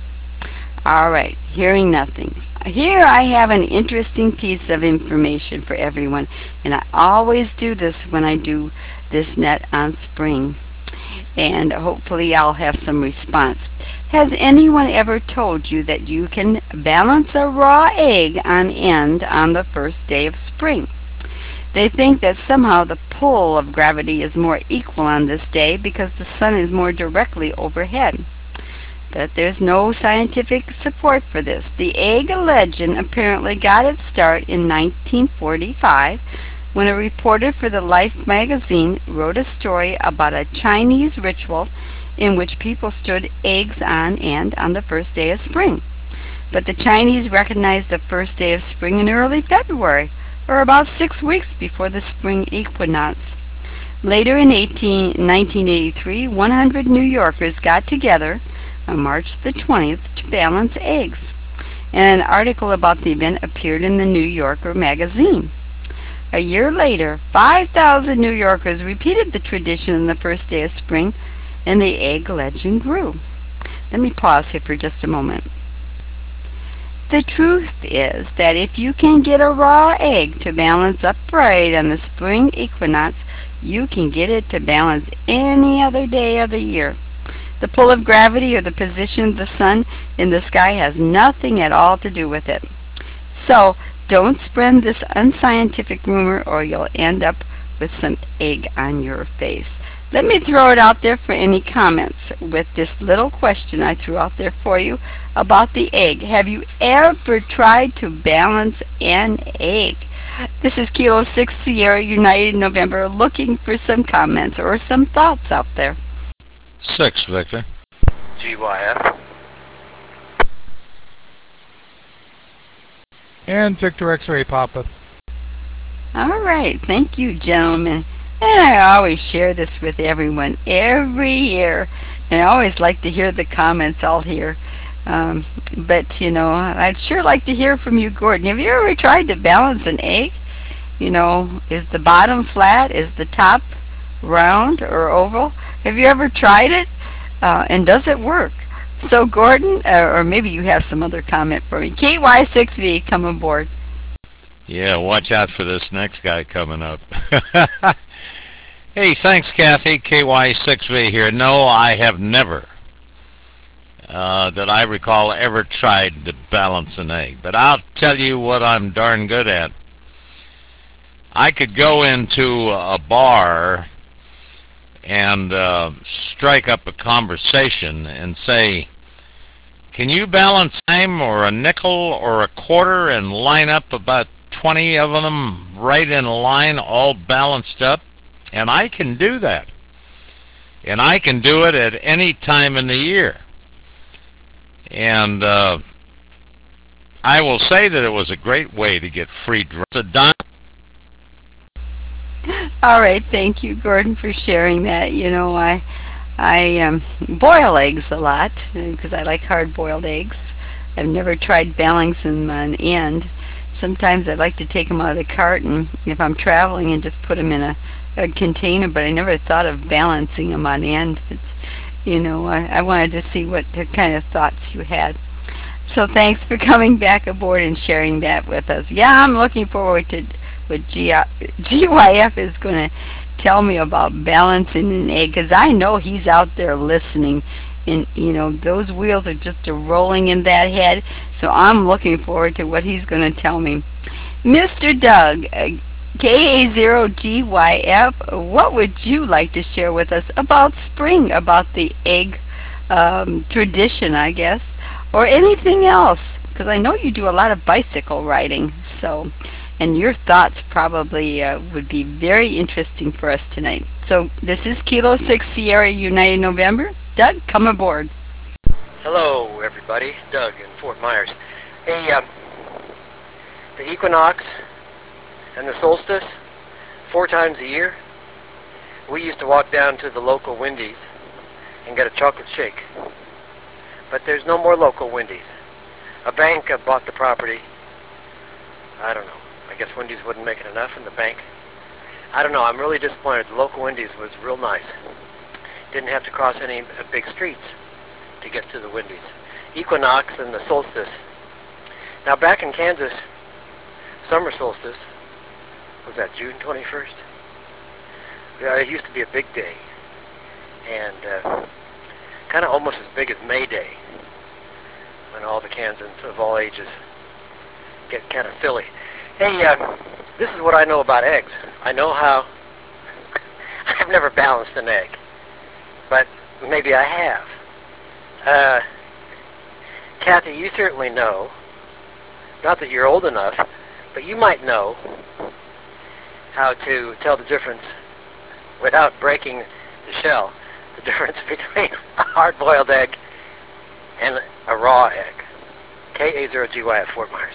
All right, hearing nothing. Here I have an interesting piece of information for everyone, and I always do this when I do this net on spring, and hopefully I'll have some response. Has anyone ever told you that you can balance a raw egg on end on the first day of spring? They think that somehow the pull of gravity is more equal on this day because the sun is more directly overhead. But there's no scientific support for this. The egg legend apparently got its start in nineteen forty-five when a reporter for the Life magazine wrote a story about a Chinese ritual in which people stood eggs on end on the first day of spring. But the Chinese recognized the first day of spring in early February, or about six weeks before the spring equinox. Later in nineteen eighty-three, one hundred New Yorkers got together on March the twentieth to balance eggs, and an article about the event appeared in the New Yorker magazine. A year later, five thousand New Yorkers repeated the tradition on the first day of spring, and the egg legend grew. Let me pause here for just a moment. The truth is that if you can get a raw egg to balance upright on the spring equinox, you can get it to balance any other day of the year. The pull of gravity or the position of the sun in the sky has nothing at all to do with it. So, don't spread this unscientific rumor or you'll end up with some egg on your face. Let me throw it out there for any comments with this little question I threw out there for you about the egg. Have you ever tried to balance an egg? This is Kilo six Sierra United November, looking for some comments or some thoughts out there. Six, Victor. G Y F. And Victor X-Ray Papa. All right, thank you, gentlemen. And I always share this with everyone every year. And I always like to hear the comments I'll hear. Um, but, you know, I'd sure like to hear from you, Gordon. Have you ever tried to balance an egg? You know, is the bottom flat? Is the top round or oval? Have you ever tried it? Uh, and does it work? So, Gordon, uh, or maybe you have some other comment for me. K Y six V, come aboard. Yeah, watch out for this next guy coming up. Hey, thanks, Kathy. K Y six V here. No, I have never, uh, that I recall, ever tried to balance an egg. But I'll tell you what I'm darn good at. I could go into a bar and uh, strike up a conversation and say, can you balance a dime or a nickel or a quarter and line up about twenty of them right in a line, all balanced up? And I can do that. And I can do it at any time in the year. And uh, I will say that it was a great way to get free drinks. A dime. All right, thank you, Gordon, for sharing that. You know, I I um, boil eggs a lot because I like hard-boiled eggs. I've never tried balancing them on end. Sometimes I like to take them out of the carton if I'm traveling and just put them in a, a container, but I never thought of balancing them on end. But, you know, I, I wanted to see what the kind of thoughts you had. So thanks for coming back aboard and sharing that with us. Yeah, I'm looking forward to what G Y F is going to tell me about balancing an egg, because I know he's out there listening. And, you know, those wheels are just a rolling in that head. So I'm looking forward to what he's going to tell me. Mister Doug, uh, K A zero G Y F, what would you like to share with us about spring, about the egg um, tradition, I guess, or anything else? Because I know you do a lot of bicycle riding, so, and your thoughts probably uh, would be very interesting for us tonight. So this is Kilo six Sierra United November. Doug, come aboard. Hello, everybody. Doug in Fort Myers. Hey, um, the equinox and the solstice, four times a year, we used to walk down to the local Wendy's and get a chocolate shake. But there's no more local Wendy's. A bank uh, bought the property. I don't know. I guess Wendy's wouldn't make it enough in the bank. I don't know. I'm really disappointed. The local Wendy's was real nice. Didn't have to cross any uh, big streets to get to the Wendy's. Equinox and the solstice. Now back in Kansas, summer solstice, was that June twenty-first? Yeah, it used to be a big day. And uh, kind of almost as big as May Day, when all the Kansans of all ages get kind of silly. Hey, uh, this is what I know about eggs. I know how... I've never balanced an egg. But maybe I have. Uh, Kathy, you certainly know, not that you're old enough, but you might know how to tell the difference without breaking the shell, the difference between a hard-boiled egg and a raw egg. K A zero G Y at Fort Myers.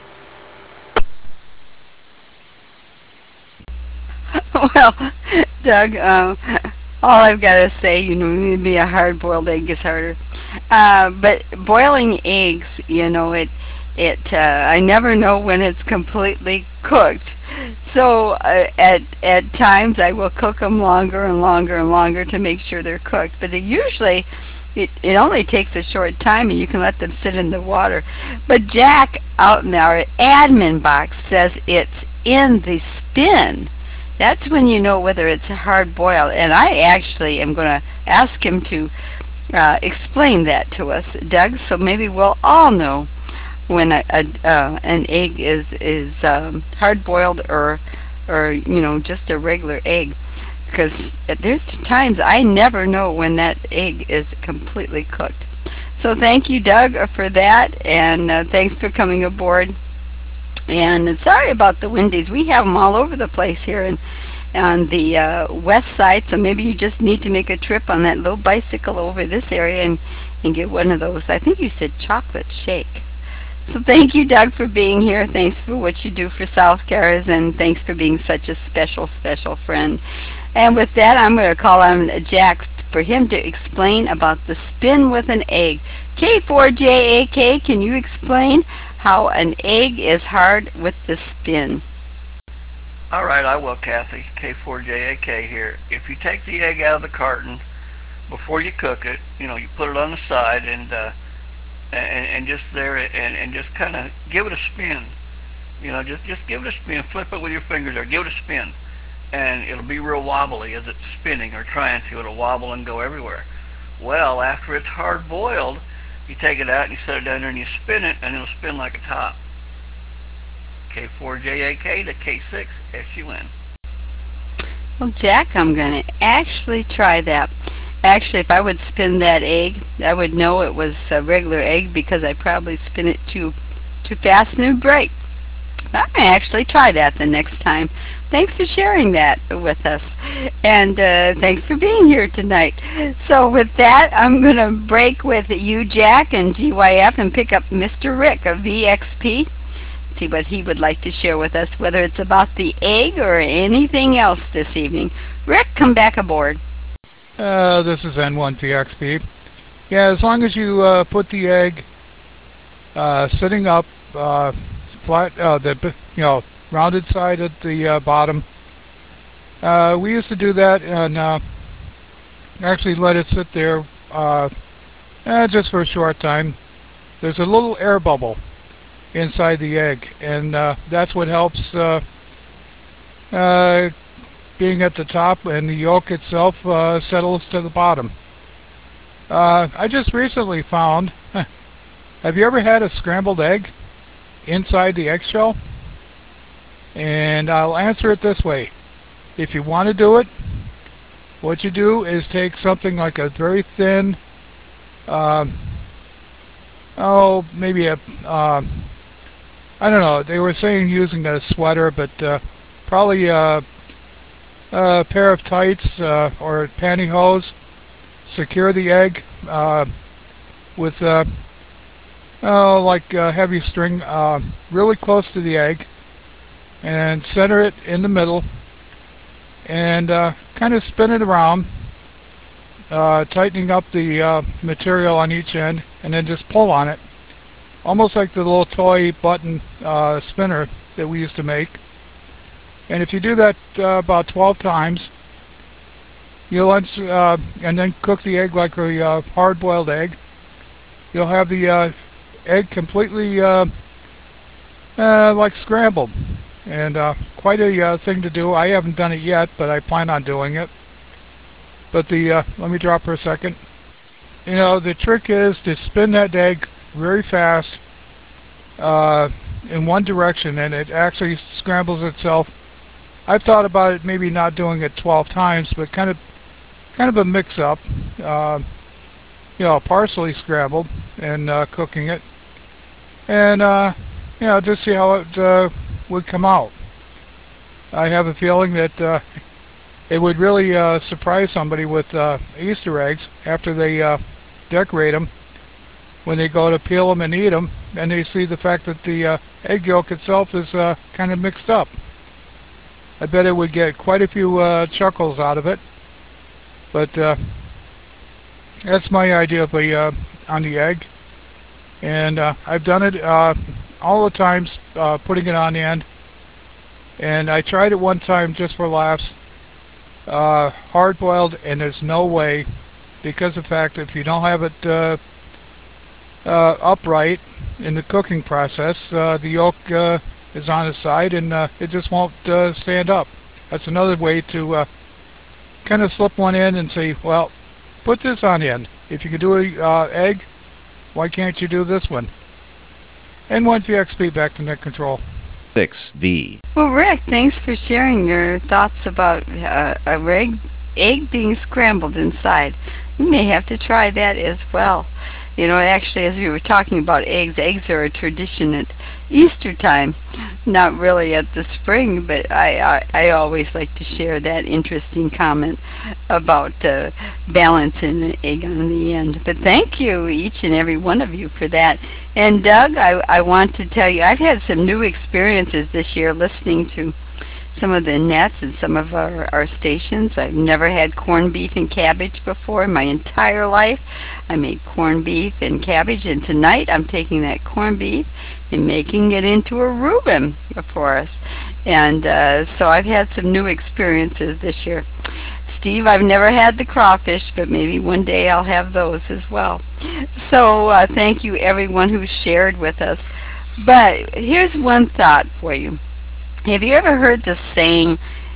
Well, Doug, um, all I've got to say, you know, maybe a hard-boiled egg is harder. Uh, but boiling eggs, you know, it, it, uh, I never know when it's completely cooked. So uh, at at times I will cook them longer and longer and longer to make sure they're cooked. But it usually it, it only takes a short time, and you can let them sit in the water. But Jack out in our admin box says it's in the spin. That's when you know whether it's a hard boiled. And I actually am going to ask him to uh, explain that to us, Doug. So maybe we'll all know when a, a uh, an egg is is um, hard boiled or or you know just a regular egg, because there's times I never know when that egg is completely cooked. So thank you, Doug, for that, and uh, thanks for coming aboard. And sorry about the Wendy's. We have them all over the place here in, on the uh, west side, so maybe you just need to make a trip on that little bicycle over this area and, and get one of those. I think you said chocolate shake. So thank you, Doug, for being here. Thanks for what you do for South Cars, and thanks for being such a special, special friend. And with that, I'm going to call on Jack for him to explain about the spin with an egg. K four J A K, can you explain how an egg is hard with the spin? All right, I will, Kathy. K four J A K here. If you take the egg out of the carton before you cook it, you know, you put it on the side and uh, and, and just there and, and just kind of give it a spin. You know, just just give it a spin. Flip it with your fingers or give it a spin, and it'll be real wobbly as it's spinning or trying to. It'll wobble and go everywhere. Well, after it's hard boiled, you take it out and you set it down there and you spin it, and it'll spin like a top. K four J A K to K six S U N. Well, Jack, I'm going to actually try that. Actually, if I would spin that egg, I would know it was a regular egg because I probably spin it too too fast and it would break. I may actually try that the next time. Thanks for sharing that with us. And uh, thanks for being here tonight. So with that, I'm going to break with you, Jack, and G Y F and pick up Mister Rick of V X P. See what he would like to share with us, whether it's about the egg or anything else this evening. Rick, come back aboard. Uh, this is N one V X P. Yeah, as long as you uh, put the egg uh, sitting up, uh, flat, uh, the you know rounded side at the uh, bottom. Uh, we used to do that and uh, actually let it sit there uh, eh, just for a short time. There's a little air bubble inside the egg, and uh, that's what helps uh, uh, being at the top, and the yolk itself uh, settles to the bottom. Uh, I just recently found, have you ever had a scrambled egg inside the eggshell? And I'll answer it this way. If you want to do it, what you do is take something like a very thin, um, oh, maybe a, uh, I don't know, they were saying using a sweater, but uh, probably a, a pair of tights uh, or pantyhose. Secure the egg uh, with uh, oh, like uh, heavy string uh, really close to the egg, and center it in the middle, and uh, kind of spin it around, uh, tightening up the uh, material on each end, and then just pull on it, almost like the little toy button uh, spinner that we used to make. And if you do that uh, about twelve times, you'll uh, and then cook the egg like a uh, hard-boiled egg, you'll have the uh, egg completely uh, uh, like scrambled. And uh, quite a uh, thing to do. I haven't done it yet, but I plan on doing it. But the uh, let me drop for a second. You know, the trick is to spin that egg very fast uh, in one direction, and it actually scrambles itself. I've thought about it maybe not doing it twelve times, but kind of kind of a mix-up. Uh, you know, partially scrambled and uh, cooking it, and uh, you know, just see how it uh, would come out. I have a feeling that uh, it would really uh, surprise somebody with uh, Easter eggs after they uh, decorate them. When they go to peel them and eat them, and they see the fact that the uh, egg yolk itself is uh, kind of mixed up. I bet it would get quite a few uh, chuckles out of it. But uh, that's my idea of the, uh, on the egg. And uh, I've done it uh, all the times, uh, putting it on the end. And I tried it one time just for laughs, uh, hard-boiled, and there's no way, because of the fact that if you don't have it uh, uh, upright in the cooking process, uh, the yolk uh, is on the side and uh, it just won't uh, stand up. That's another way to uh, kind of slip one in and say, well, put this on the end. If you can do an uh, egg, why can't you do this one? N one P X P, back to net control. six D. Well, Rick, thanks for sharing your thoughts about uh, a egg, egg being scrambled inside. You may have to try that as well. You know, actually, as we were talking about eggs, eggs are a tradition at Easter time. Not really at the spring, but I, I, I always like to share that interesting comment about uh, balancing an egg on the end. But thank you, each and every one of you, for that. And Doug, I, I want to tell you, I've had some new experiences this year listening to some of the nets and some of our, our stations. I've never had corned beef and cabbage before in my entire life. I made corned beef and cabbage, and tonight I'm taking that corned beef and making it into a Reuben for us. And uh, so I've had some new experiences this year. Steve, I've never had the crawfish, but maybe one day I'll have those as well. So uh, thank you everyone who shared with us. But here's one thought for you. Have you ever heard the saying,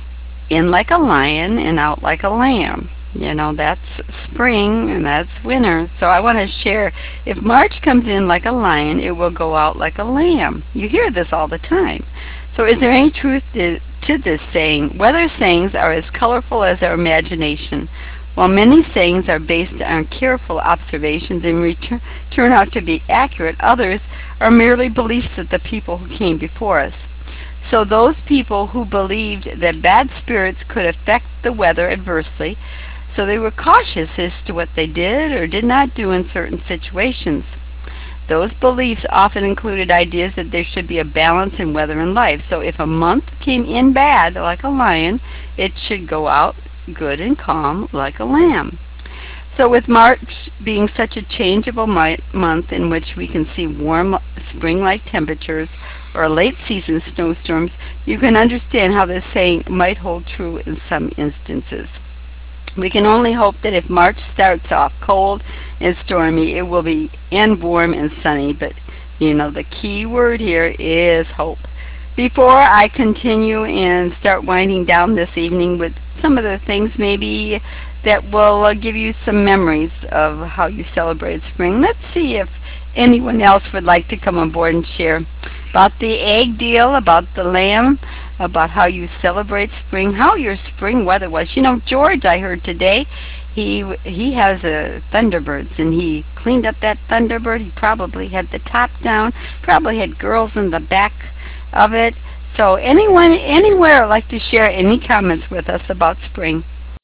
in like a lion and out like a lamb? You know, that's spring and that's winter. So I want to share, if March comes in like a lion, it will go out like a lamb. You hear this all the time. So is there any truth to, to this saying? Weather sayings are as colorful as our imagination. While many sayings are based on careful observations and return, turn out to be accurate, others are merely beliefs of the people who came before us. So those people who believed that bad spirits could affect the weather adversely, so they were cautious as to what they did or did not do in certain situations. Those beliefs often included ideas that there should be a balance in weather and life. So if a month came in bad, like a lion, it should go out good and calm, like a lamb. So with March being such a changeable mi- month in which we can see warm spring-like temperatures or late season snowstorms, you can understand how this saying might hold true in some instances. We can only hope that if March starts off cold and stormy, it will be end warm and sunny, but you know, the key word here is hope. Before I continue and start winding down this evening with some of the things maybe that will uh, give you some memories of how you celebrate spring, let's see if anyone else would like to come on board and share about the egg deal, about the lamb, about how you celebrate spring, how your spring weather was. You know, George, I heard today, he he has a Thunderbirds, and he cleaned up that Thunderbird. He probably had the top down, probably had girls in the back of it. So anyone, anywhere would like to share any comments with us about spring?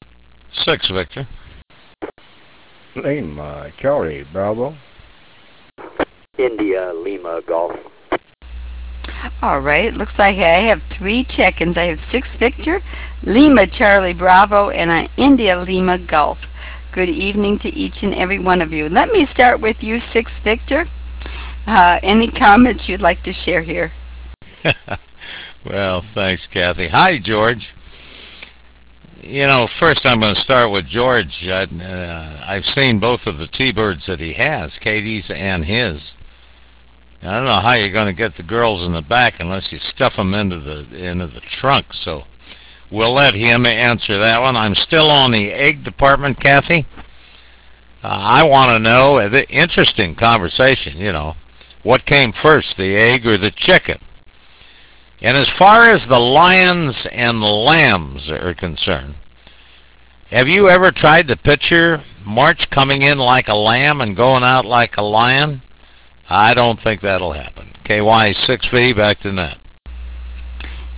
Six, Victor. Lima, Charlie, Bravo. India, Lima, Golf. All right, looks like I have three check-ins. I have six Victor, Lima, Charlie, Bravo, and an India, Lima, Golf. Good evening to each and every one of you. Let me start with you, six Victor. Uh, any comments you'd like to share here? Well, thanks, Kathy. Hi, George. You know, first I'm going to start with George. I, uh, I've seen both of the T-Birds that he has, Katie's and his. I don't know how you're going to get the girls in the back unless you stuff them into the into the trunk. So we'll let him answer that one. I'm still on the egg department, Kathy. Uh, I want to know, the interesting conversation, you know, what came first, the egg or the chicken? And as far as the lions and the lambs are concerned, have you ever tried to picture March coming in like a lamb and going out like a lion? I don't think that'll happen. K Y six V, back to net.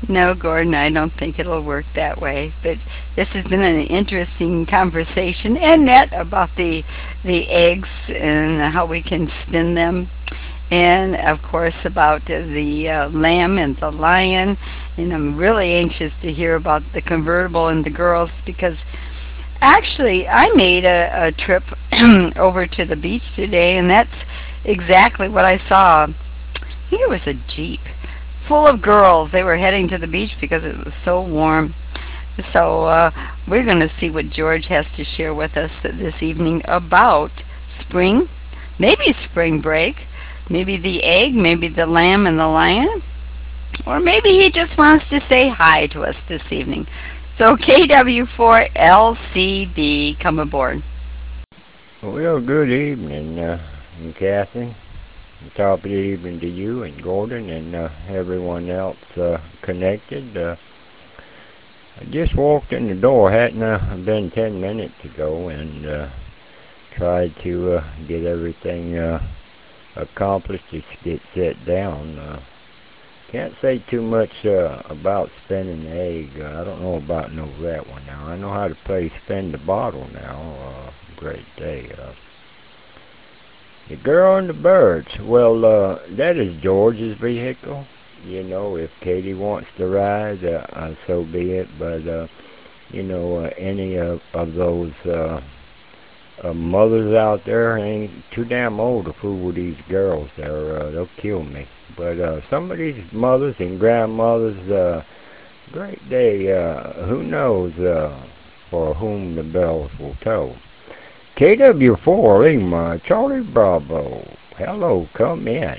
No, Gordon, I don't think it'll work that way. But this has been an interesting conversation, and that about the the eggs and how we can spin them, and of course about the uh, lamb and the lion. And I'm really anxious to hear about the convertible and the girls because actually I made a, a trip over to the beach today, and that's exactly what I saw. I think it was a Jeep full of girls. They were heading to the beach because it was so warm. So uh, we're going to see what George has to share with us this evening about spring, maybe spring break, maybe the egg, maybe the lamb and the lion, or maybe he just wants to say hi to us this evening. So K W four L C B, come aboard. Well, good evening, uh, Kathy. Top of the evening to you and Gordon and uh, everyone else uh, connected. Uh, I just walked in the door, hadn't uh, been ten minutes ago, and uh, tried to uh, get everything uh, accomplished to get set down. Uh, can't say too much uh, about spinning the egg. Uh, I don't know about no that one now. I know how to play spin the bottle now. Uh, great day. Uh, The girl and the birds. Well, uh, that is George's vehicle. You know, if Katie wants to ride, uh, uh, so be it. But, uh, you know, uh, any of, of those uh, uh, mothers out there ain't too damn old to fool with these girls. They're, uh, they'll kill me. But uh, some of these mothers and grandmothers, uh, great day, uh, who knows uh, for whom the bells will toll. K W four Lima, Charlie Bravo. Hello, come in.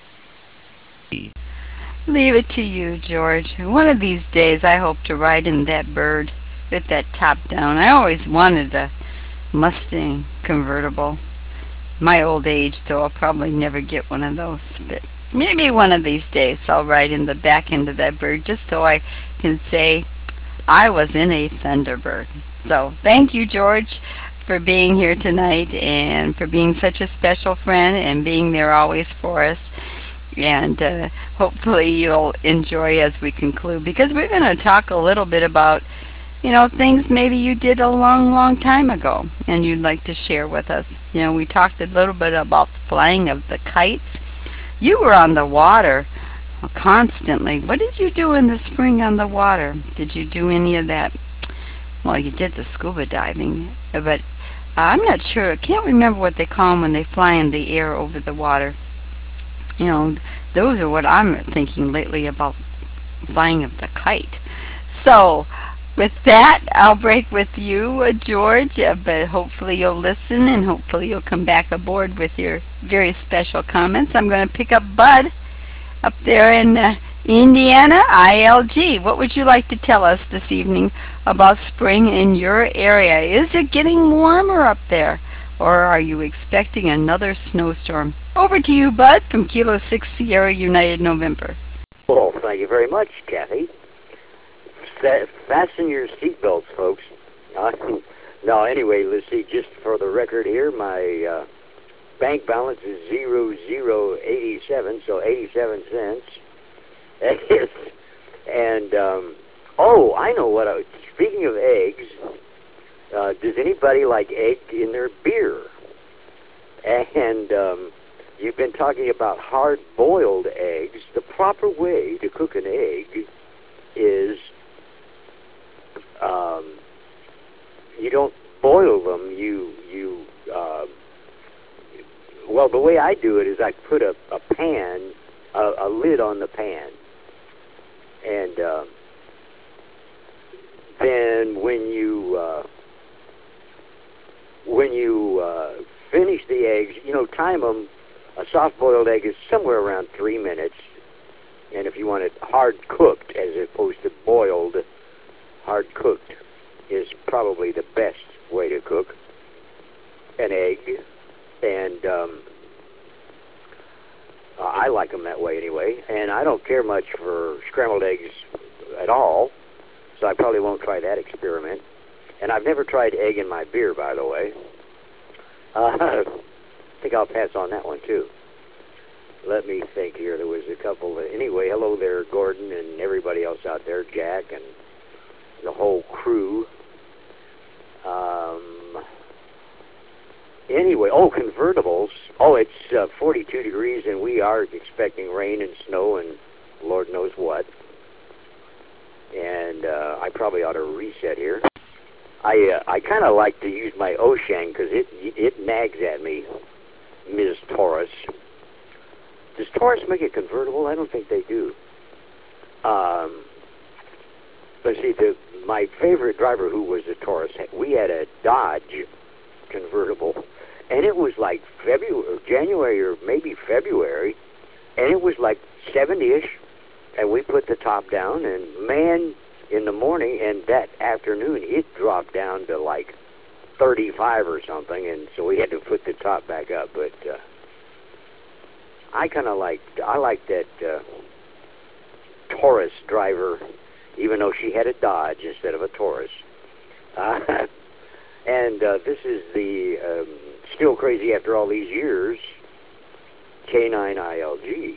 Leave it to you, George. One of these days I hope to ride in that bird with that top down. I always wanted a Mustang convertible. My old age, though, I'll probably never get one of those. But maybe one of these days I'll ride in the back end of that bird just so I can say I was in a Thunderbird. So thank you, George, for being here tonight and for being such a special friend and being there always for us. And uh, hopefully you'll enjoy as we conclude, because we're going to talk a little bit about, you know, things maybe you did a long, long time ago and you'd like to share with us. You know, we talked a little bit about the flying of the kites. You were on the water constantly. What did you do in the spring on the water? Did you do any of that? Well, you did the scuba diving, but I'm not sure. I can't remember what they call them when they fly in the air over the water. You know, those are what I'm thinking lately about flying of the kite. So, with that, I'll break with you, uh, George, uh, but hopefully you'll listen and hopefully you'll come back aboard with your very special comments. I'm going to pick up Bud up there in uh, Indiana, I L G. What would you like to tell us this evening about spring in your area? Is it getting warmer up there, or are you expecting another snowstorm? Over to you, Bud, from Kilo six Sierra United November. Well, thank you very much, Kathy. Fasten your seatbelts, folks. Uh, no, anyway, let's see, just for the record here, my uh, bank balance is zero zero eighty-seven, so eighty-seven cents. And, um, oh, I know what I, speaking of eggs, uh, does anybody like egg in their beer? And um, you've been talking about hard-boiled eggs. The proper way to cook an egg is um, you don't boil them. You, you uh, well, the way I do it is I put a, a pan, a, a lid on the pan. And uh, then when you uh, when you uh, finish the eggs, you know, time them. A soft-boiled egg is somewhere around three minutes, and if you want it hard-cooked as opposed to boiled, hard-cooked is probably the best way to cook an egg. And um, Uh, I like them that way anyway, and I don't care much for scrambled eggs at all, so I probably won't try that experiment. And I've never tried egg in my beer, by the way. Uh, I think I'll pass on that one, too. let me think here. There was a couple. Of, anyway, hello there, Gordon, and everybody else out there, Jack, and the whole crew. Um, anyway, oh, convertibles. Oh, it's uh, forty-two degrees, and we are expecting rain and snow and Lord knows what. And uh, I probably ought to reset here. I uh, I kind of like to use my Oshang because it it nags at me, Miz Taurus. Does Taurus make a convertible? I don't think they do. Um, but see, the, my favorite driver who was a Taurus, we had a Dodge convertible, and it was like February, January, or maybe February, and it was like seventy-ish, and we put the top down, and man, in the morning and that afternoon, it dropped down to like thirty-five or something, and so we had to put the top back up. But uh, I kind of like I like that uh, Taurus driver, even though she had a Dodge instead of a Taurus. Uh, and uh, this is the um, still crazy after all these years K nine I L G.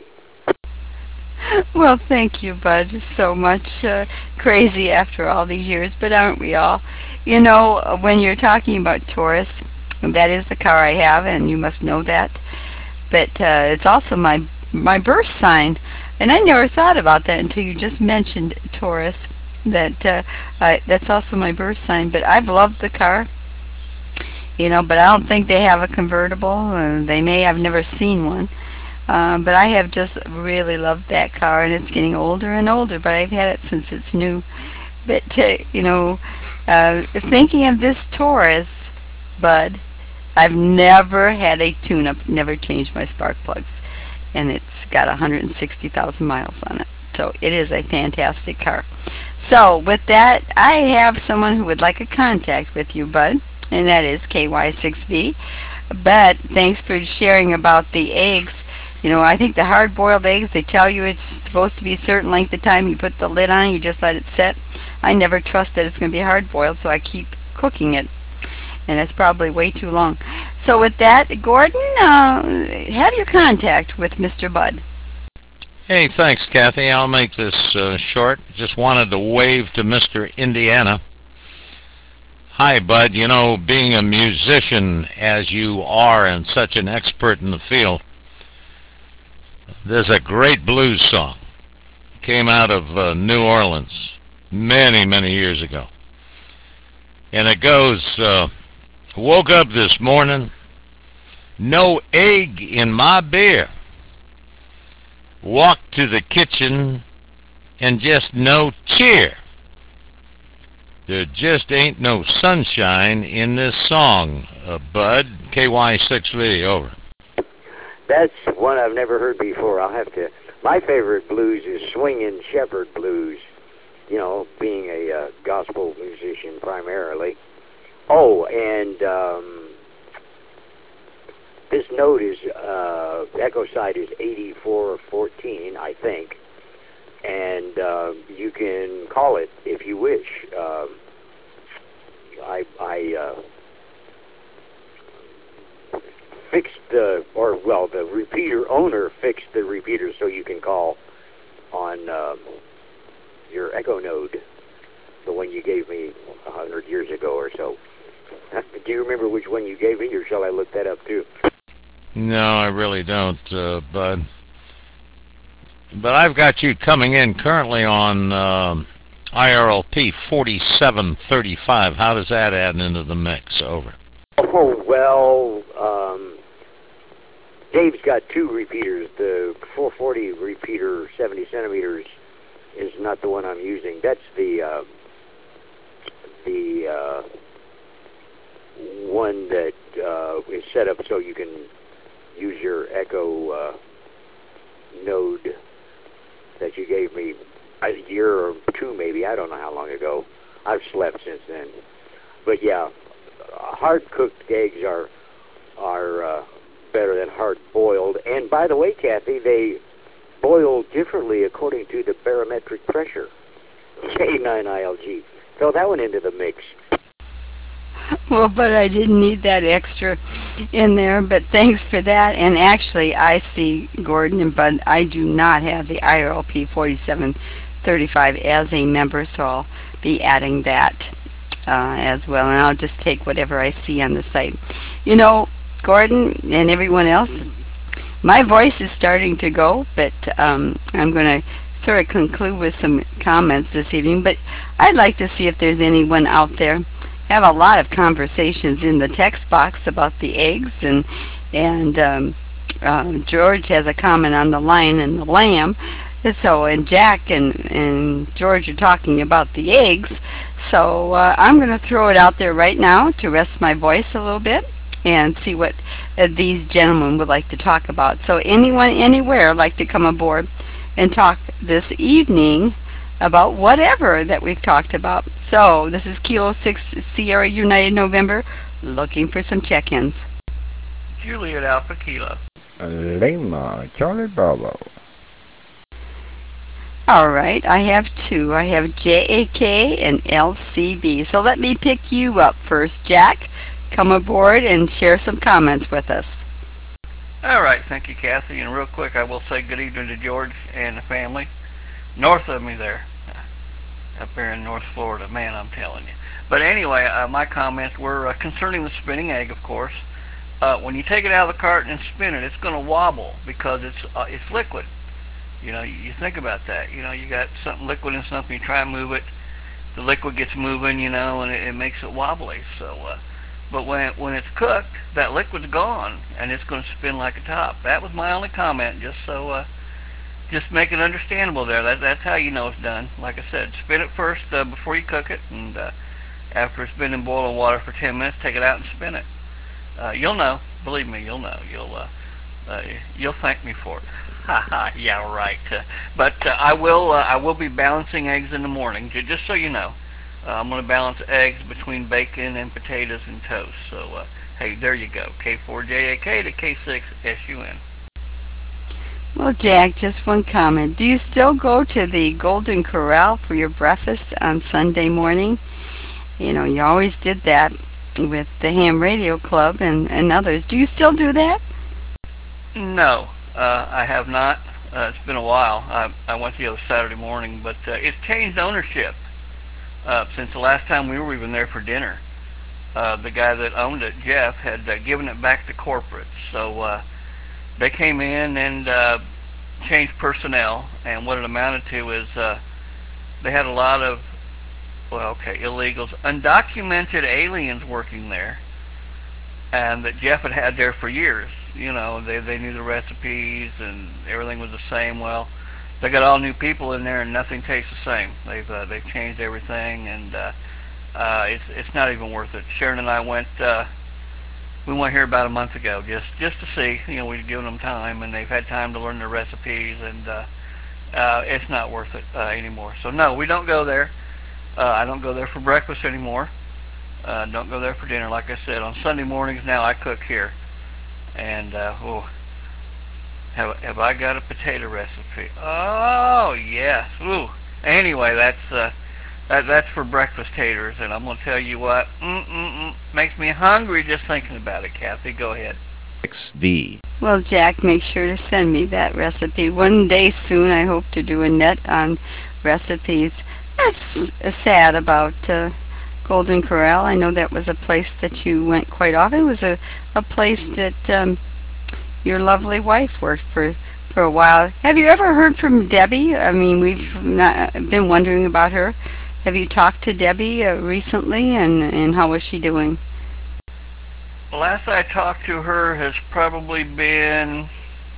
Well, thank you, Bud, so much. Uh, crazy after all these years, but aren't we all? You know, uh, when you're talking about Taurus, that is the car I have, and you must know that. But uh, it's also my my birth sign, and I never thought about that until you just mentioned Taurus. That uh, I, that's also my birth sign. But I've loved the car, you know. But I don't think they have a convertible. Uh, they may. I've never seen one. Um, but I have just really loved that car, and it's getting older and older, but I've had it since it's new. But, uh, you know, uh, thinking of this Taurus, Bud, I've never had a tune-up, never changed my spark plugs, and it's got one hundred sixty thousand miles on it. So it is a fantastic car. So with that, I have someone who would like a contact with you, Bud, and that is K Y six B. But thanks for sharing about the eggs. You know, I think the hard-boiled eggs, they tell you it's supposed to be a certain length of time. You put the lid on, you just let it set. I never trust that it's going to be hard-boiled, so I keep cooking it. And it's probably way too long. So with that, Gordon, uh, have your contact with Mister Bud. Hey, thanks, Kathy. I'll make this uh, short. Just wanted to wave to Mister Indiana. Hi, Bud. You know, being a musician as you are and such an expert in the field, there's a great blues song. Came out of uh, New Orleans many, many years ago. And it goes, uh, woke up this morning, no egg in my beer. Walked to the kitchen and just no cheer. There just ain't no sunshine in this song, uh, Bud. K Y six V, over. That's one I've never heard before. I'll have to. My favorite blues is swingin' shepherd blues. You know, being a uh, gospel musician primarily. Oh, and um, this note is uh, echo side is eighty-four fourteen, I think, and uh, you can call it if you wish. Um, I I. Uh, fixed the, or well, the repeater owner fixed the repeater so you can call on um, your Echo Node, the one you gave me a hundred years ago or so. Do you remember which one you gave me, or shall I look that up too? No, I really don't, uh, Bud. But I've got you coming in currently on um, I R L P forty-seven thirty-five. How does that add into the mix? Over. Oh, well, um, Dave's got two repeaters. The four forty repeater, seventy centimeters, is not the one I'm using. That's the uh, the uh, one that uh, is set up so you can use your Echo uh, node that you gave me a year or two, maybe. I don't know how long ago. I've slept since then. But yeah, hard-cooked eggs are are uh, better than hard-boiled. And by the way, Kathy, they boil differently according to the barometric pressure. K nine I L G. Throw that one into the mix. Well, but I didn't need that extra in there, but thanks for that. And actually, I see Gordon and Bud, I do not have the I R L P forty-seven thirty-five as a member, so I'll be adding that uh, as well. And I'll just take whatever I see on the site. You know, Gordon and everyone else, my voice is starting to go, but um, I'm going to sort of conclude with some comments this evening. But I'd like to see if there's anyone out there. Have a lot of conversations in the text box about the eggs, and and um, uh, George has a comment on the lion and the lamb. So and Jack and and George are talking about the eggs. So uh, I'm going to throw it out there right now to rest my voice a little bit and see what uh, these gentlemen would like to talk about. So anyone anywhere like to come aboard and talk this evening about whatever that we've talked about. So this is Kilo six Sierra United November, looking for some check-ins. Juliet Alpha Kilo. Lima Charlie Bravo. All right, I have two. I have J A K and L C B. So let me pick you up first, Jack. Come aboard and share some comments with us. All right, thank you, Kathy. And real quick, I will say good evening to George and the family north of me there, up there in North Florida. Man, I'm telling you. But anyway, uh, my comments were uh, concerning the spinning egg, of course. Uh, when you take it out of the carton and spin it, it's going to wobble because it's uh, it's liquid. You know, you, you think about that. You know, you got something liquid in something, you try and move it, the liquid gets moving, you know, and it, it makes it wobbly. So, uh, but when it, when it's cooked, that liquid's gone, and it's going to spin like a top. That was my only comment, just so, uh, just make it understandable there. That, that's how you know it's done. Like I said, spin it first uh, before you cook it, and uh, after it's been in boiling water for ten minutes, take it out and spin it. Uh, you'll know. Believe me, you'll know. You'll uh, uh, you'll thank me for it. Haha, yeah, right. Uh, but uh, I will uh, I will be balancing eggs in the morning, j just so you know. Uh, I'm going to balance eggs between bacon and potatoes and toast. So, uh, hey, there you go. K four J A K to K six S U N. Well, Jack, just one comment. Do you still go to the Golden Corral for your breakfast on Sunday morning? You know, you always did that with the Ham Radio Club and, and others. Do you still do that? No, uh, I have not. Uh, it's been a while. I, I went the other Saturday morning, but uh, it's changed ownership uh, since the last time we were even there for dinner. Uh, the guy that owned it, Jeff, had uh, given it back to corporate. So uh, they came in and uh, changed personnel, and what it amounted to is uh, they had a lot of, well, okay, illegals, undocumented aliens working there, and that Jeff had had there for years. You know, they they knew the recipes and everything was the same. Well, they got all new people in there and nothing tastes the same. They've uh, they've changed everything, and uh, uh, it's it's not even worth it. Sharon and I went uh, we went here about a month ago just just to see. You know, we'd given them time, and they've had time to learn the recipes, and uh, uh, it's not worth it uh, anymore. So no, we don't go there. Uh, I don't go there for breakfast anymore. Uh, don't go there for dinner. Like I said, on Sunday mornings now I cook here. And, uh, oh, have, have I got a potato recipe? Oh, yes. Ooh. Anyway, that's, uh, that, that's for breakfast taters, and I'm going to tell you what, mm-mm-mm, makes me hungry just thinking about it, Kathy. Go ahead. X D. Well, Jack, make sure to send me that recipe. One day soon, I hope to do a net on recipes. That's sad about uh, Golden Corral. I know that was a place that you went quite often. It was a, a place that um, your lovely wife worked for for a while. Have you ever heard from Debbie? I mean, we've not been wondering about her. Have you talked to Debbie uh, recently, and, and how is she doing? The last I talked to her has probably been,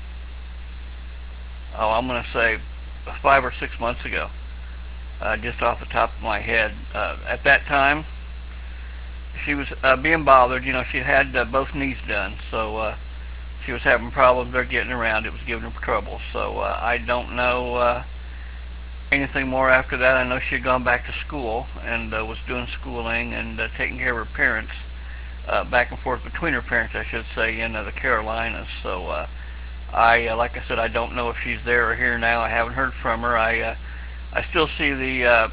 oh, I'm going to say five or six months ago. Uh, just off the top of my head. Uh, at that time, she was uh, being bothered. You know, she had uh, both knees done, so uh, she was having problems there getting around. It was giving her trouble. So uh, I don't know uh, anything more after that. I know she had gone back to school and uh, was doing schooling and uh, taking care of her parents, uh, back and forth between her parents, I should say, in uh, the Carolinas. So uh, I, uh, like I said, I don't know if she's there or here now. I haven't heard from her. I uh, I still see the uh,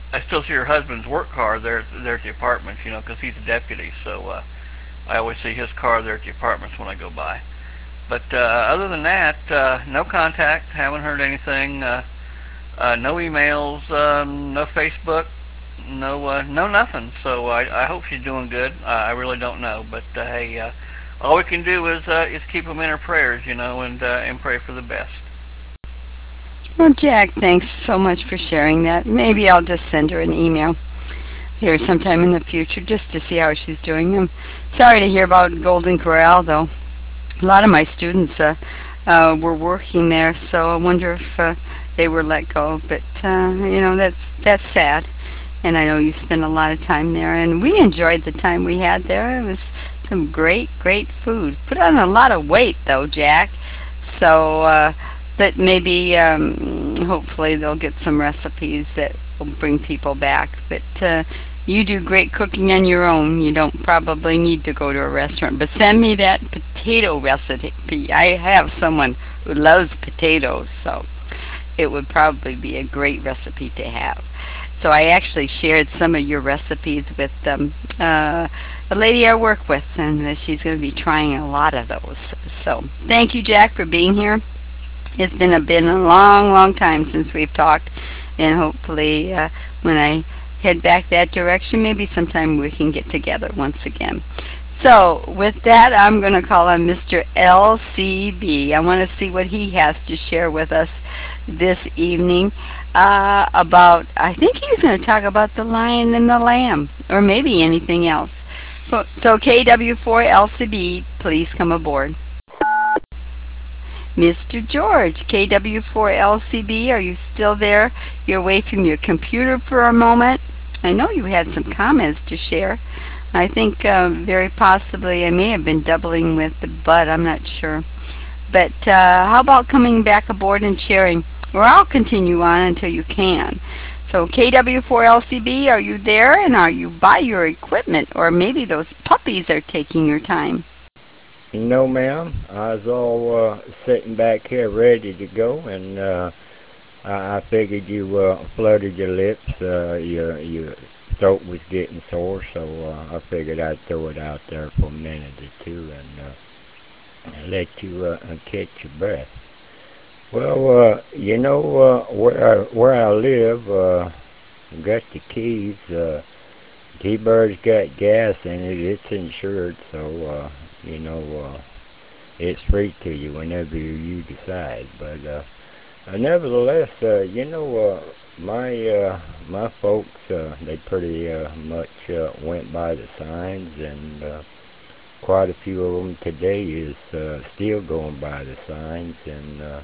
I still see her husband's work car there there at the apartments, you know, because he's a deputy. So uh, I always see his car there at the apartments when I go by. But uh, other than that, uh, no contact. Haven't heard anything. Uh, uh, no emails. Um, no Facebook. No, uh, no nothing. So I, I hope she's doing good. Uh, I really don't know, but uh, hey, uh, all we can do is uh, is keep them in our prayers, you know, and uh, and pray for the best. Well, Jack, thanks so much for sharing that. Maybe I'll just send her an email here sometime in the future just to see how she's doing. I'm sorry to hear about Golden Corral, though. A lot of my students uh, uh, were working there, so I wonder if uh, they were let go. But uh, you know, that's that's sad. And I know you spent a lot of time there, and we enjoyed the time we had there. It was some great, great food. Put on a lot of weight, though, Jack. So, uh, but maybe, um, hopefully, they'll get some recipes that will bring people back. But uh, you do great cooking on your own. You don't probably need to go to a restaurant. But send me that potato recipe. I have someone who loves potatoes, so it would probably be a great recipe to have. So I actually shared some of your recipes with um, uh, a lady I work with, and uh, she's going to be trying a lot of those. So thank you, Jack, for being here. It's been a, been a long, long time since we've talked, and hopefully uh, when I head back that direction, maybe sometime we can get together once again. So with that, I'm going to call on Mister L C B. I want to see what he has to share with us this evening. Uh, about, I think he's going to talk about the lion and the lamb, or maybe anything else. So, so K W four L C B, please come aboard. Mister George, K W four L C B, are you still there? You're away from your computer for a moment. I know you had some comments to share. I think uh, very possibly I may have been doubling with the Bud, I'm not sure. But uh, how about coming back aboard and sharing? Or I'll continue on until you can. So K W four L C B, are you there, and are you by your equipment, or maybe those puppies are taking your time? No, ma'am. I was all uh, sitting back here ready to go, and uh, I, I figured you uh, fluttered your lips. Uh, your your throat was getting sore, so uh, I figured I'd throw it out there for a minute or two and, uh, and let you uh, catch your breath. Well, uh, you know, uh, where I, where I live, uh, got the keys. Uh, T-Bird's got gas in it. It's insured, so uh, you know, uh, it's free to you whenever you decide. But uh, uh, nevertheless, uh, you know, uh, my uh, my folks, uh, they pretty uh, much uh, went by the signs, and uh, quite a few of them today is uh, still going by the signs, and uh,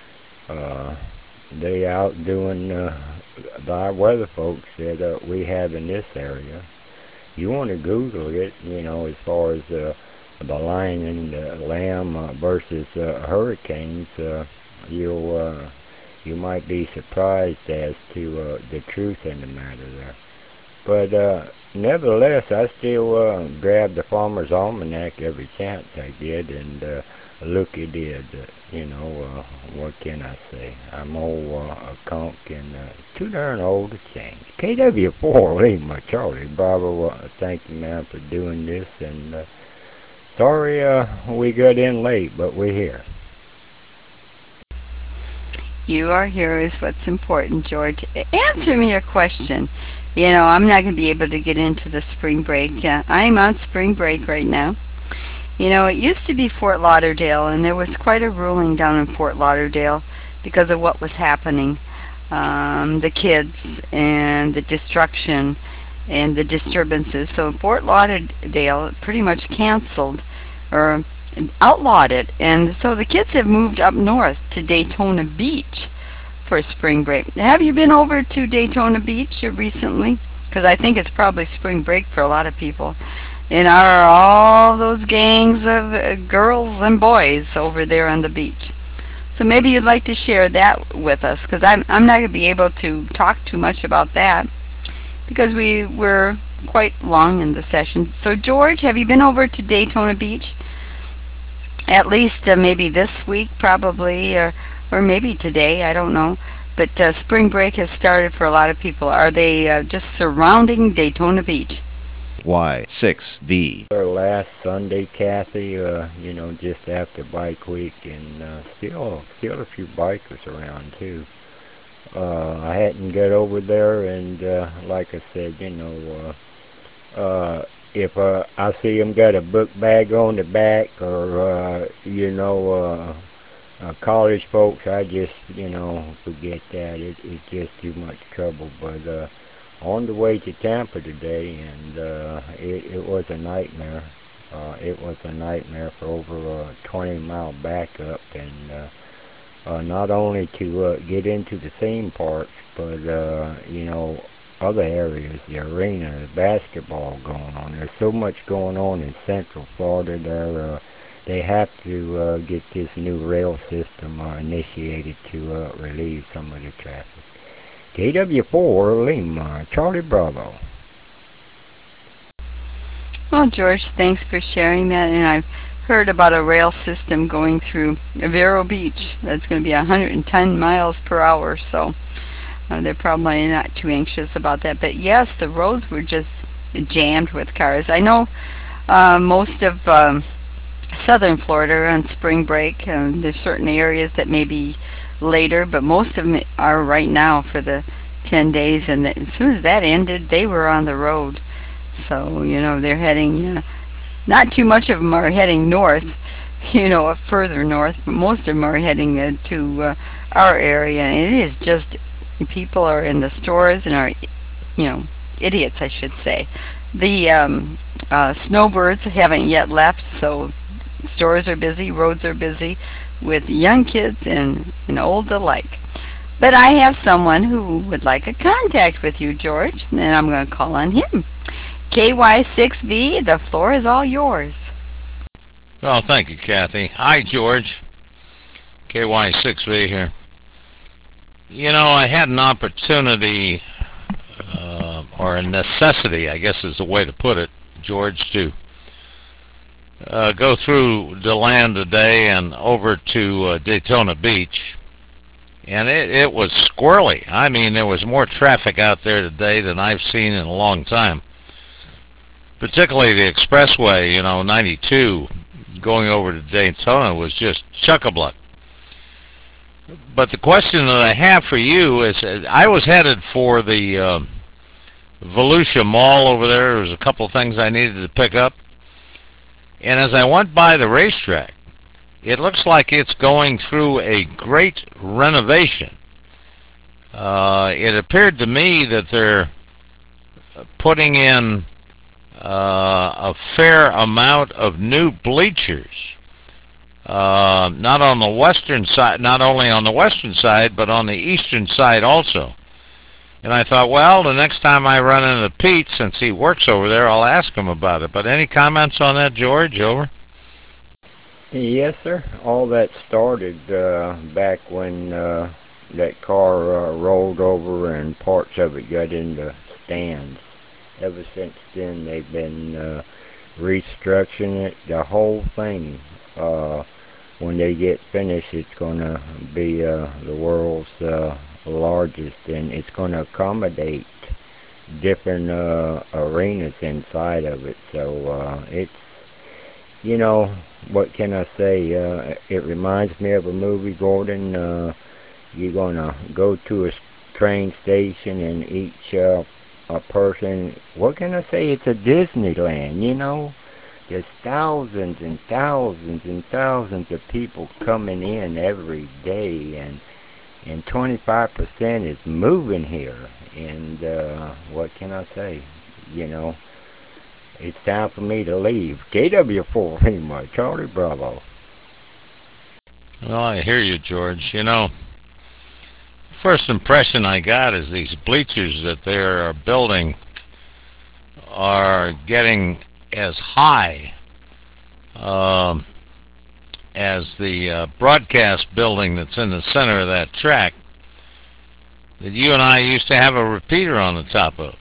Uh, they out doing uh, the weather folks that uh, we have in this area. You want to Google it, you know, as far as uh, the lion and the lamb uh, versus uh, hurricanes. Uh, you'll uh, you might be surprised as to uh, the truth in the matter there. But uh, nevertheless, I still uh, grab the Farmer's Almanac every chance I get, and uh, look it did. Uh, you know, uh, what can I say? I'm old, uh, a conk, and uh, too darn old to change. K W four, leave my Charlie Bravo. Uh, thank you, man, for doing this, and uh, sorry uh, we got in late, but we're here. You are here is what's important, George. Answer me a question. You know, I'm not going to be able to get into the spring break. Uh, I'm on spring break right now. You know, it used to be Fort Lauderdale, and there was quite a ruling down in Fort Lauderdale because of what was happening. Um, the kids and the destruction and the disturbances. So Fort Lauderdale pretty much canceled or outlawed it. And so the kids have moved up north to Daytona Beach for spring break. Have you been over to Daytona Beach recently? Because I think it's probably spring break for a lot of people. And are all those gangs of uh, girls and boys over there on the beach? So maybe you'd like to share that with us, because I'm, I'm not going to be able to talk too much about that, because we were quite long in the session. So George, have you been over to Daytona Beach? At least uh, maybe this week, probably, or, or maybe today, I don't know. but uh, spring break has started for a lot of people. Are they uh, just surrounding Daytona Beach? Y six D. Last Sunday, Kathy, uh, you know, just after bike week, and uh, still, still a few bikers around too. Uh, I hadn't got over there, and uh, like I said, you know, uh, uh, if uh, I see them got a book bag on the back, or uh, you know, uh, uh, college folks, I just, you know, forget that. It, it's just too much trouble. But uh, on the way to Tampa today, and uh, it, it was a nightmare. Uh, it was a nightmare for over a twenty mile backup, and uh, uh, not only to uh, get into the theme parks, but uh, you know, other areas, the arena, the basketball going on. There's so much going on in Central Florida there. Uh, they have to uh, get this new rail system uh, initiated to uh, relieve some of the traffic. K W four Lima, Charlie Bravo. Well, George, thanks for sharing that. And I've heard about a rail system going through Vero Beach that's going to be one hundred ten miles per hour. So uh, they're probably not too anxious about that. But yes, the roads were just jammed with cars. I know uh, most of um, southern Florida are on spring break. Um, there's certain areas that may be later, but most of them are right now for the ten days, and the, as soon as that ended, they were on the road. So, you know, they're heading, uh, not too much of them are heading north, you know, further north, but most of them are heading uh, to uh, our area, and it is just, people are in the stores and are, you know, idiots, I should say. The um, uh, snowbirds haven't yet left, so stores are busy, roads are busy, with young kids and, and old alike. But I have someone who would like a contact with you, George, and I'm going to call on him. K Y six V, the floor is all yours. Well, thank you, Kathy. Hi, George. K Y six V here. You know, I had an opportunity, uh, or a necessity, I guess is the way to put it, George, to Uh, go through DeLand today and over to uh, Daytona Beach, and it, it was squirrely. I mean, there was more traffic out there today than I've seen in a long time, particularly the expressway, you know, ninety-two going over to Daytona was just chuck-a-block. But the question that I have for you is, uh, I was headed for the uh, Volusia Mall over there. There was a couple of things I needed to pick up. And as I went by the racetrack, it looks like it's going through a great renovation. Uh, it appeared to me that they're putting in uh, a fair amount of new bleachers, uh, not on the western side, not only on the western side, but on the eastern side also. And I thought, well, the next time I run into Pete, since he works over there, I'll ask him about it. But any comments on that, George? Over? Yes, sir. All that started uh, back when uh, that car uh, rolled over and parts of it got into stands. Ever since then, they've been uh, restructuring it, the whole thing. Uh, when they get finished, it's going to be uh, the world's uh, largest, and it's going to accommodate different uh, arenas inside of it. So uh, it's, you know, what can I say? Uh, it reminds me of a movie, Gordon. Uh, you're going to go to a train station, and each uh, a person, what can I say? It's a Disneyland, you know? There's thousands and thousands and thousands of people coming in every day, and and twenty-five percent is moving here. And uh, what can I say? You know, it's time for me to leave. K W four Lima, Charlie Bravo. Well, I hear you, George. You know, first impression I got is these bleachers that they're building are getting as high um, as the uh, broadcast building that's in the center of that track that you and I used to have a repeater on the top of.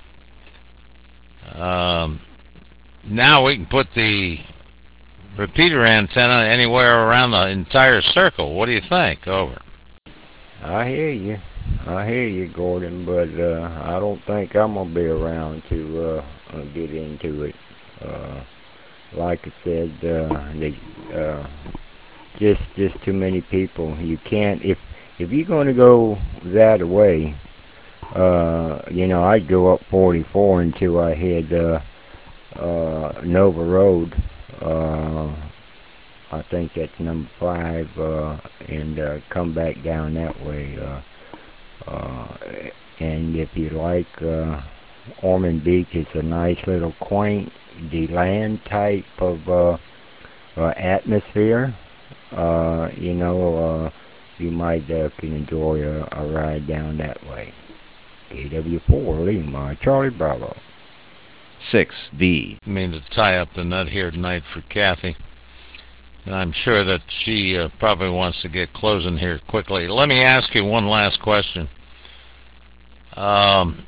Um, now we can put the repeater antenna anywhere around the entire circle. What do you think? Over. I hear you. I hear you, Gordon, but uh, I don't think I'm gonna be around to uh, uh, get into it. Uh, like I said, uh, they, uh, just just too many people. You can't if if you're gonna go that way. Uh, you know, I'd go up forty-four until I hit uh, uh, Nova Road. Uh, I think that's number five, uh, and uh, come back down that way. Uh, uh, and if you like, uh, Ormond Beach is a nice little quaint, DeLand type of uh, uh, atmosphere. Uh, you know, uh, you might uh, can enjoy a, a ride down that way. K W four Lima, Charlie Bravo. six D. I mean to tie up the nut here tonight for Kathy. And I'm sure that she uh, probably wants to get closing here quickly. Let me ask you one last question. Um,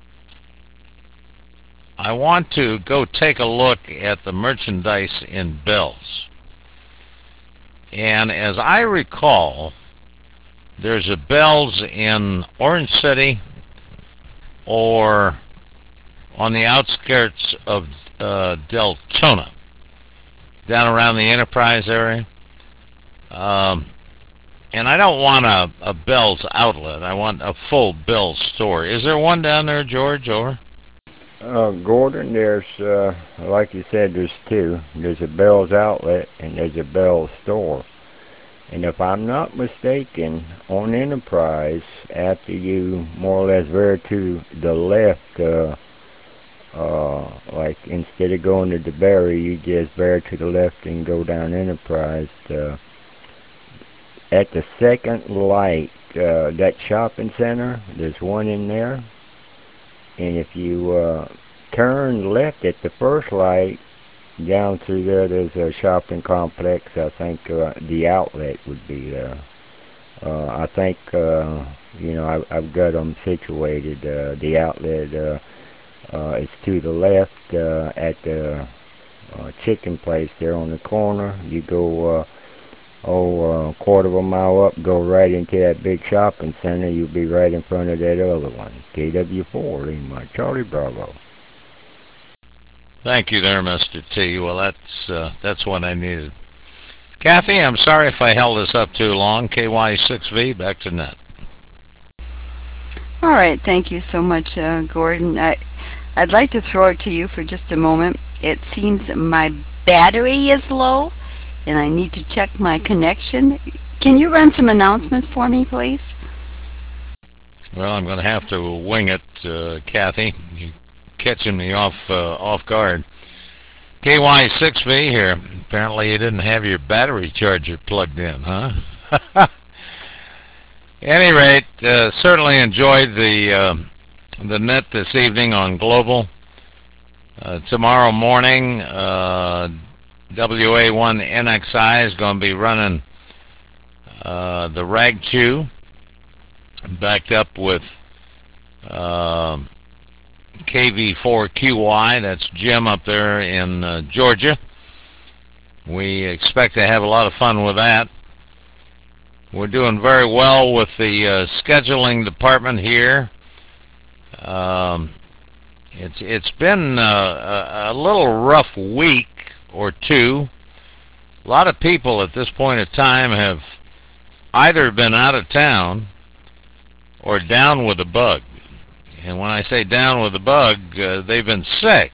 I want to go take a look at the merchandise in Bells. And as I recall, there's a Bells in Orange City or on the outskirts of uh, Deltona, down around the Enterprise area. Um, and I don't want a, a Bell's outlet. I want a full Bell's store. Is there one down there, George, or? Uh, Gordon, there's, uh, like you said, there's two. There's a Bell's outlet and there's a Bell's store. And if I'm not mistaken, on Enterprise, after you more or less veer to the left, uh, uh, like instead of going to DeBerry, you just veer to the left and go down Enterprise. Uh, at the second light, uh, that shopping center, there's one in there. And if you uh, turn left at the first light, down through there, there's a shopping complex. I think uh, the outlet would be there. Uh, I think, uh, you know, I, I've got them situated. Uh, the outlet uh, uh, is to the left uh, at the uh, chicken place there on the corner. You go, uh, oh, a quarter of a mile up, go right into that big shopping center. You'll be right in front of that other one. K W four, Lima, Charlie Bravo. Thank you there, Mister T. Well, that's uh, that's what I needed. Kathy, I'm sorry if I held this up too long. K Y six V, back to net. All right, thank you so much, uh, Gordon. I, I'd like to throw it to you for just a moment. It seems my battery is low, and I need to check my connection. Can you run some announcements for me, please? Well, I'm going to have to wing it, uh, Kathy. You catching me off uh, off guard. K Y six V here. Apparently you didn't have your battery charger plugged in, huh? At any rate, uh, certainly enjoyed the uh, the net this evening on Global. Uh, tomorrow morning, uh, W A one N X I is going to be running uh, the Rag Chew, backed up with uh, K V four Q Y. That's Jim up there in uh, Georgia. We expect to have a lot of fun with that. We're doing very well with the uh, scheduling department here. Um, it's it's been uh, a, a little rough week or two. A lot of people at this point in time have either been out of town or down with a bug. And when I say down with the bug, uh, they've been sick.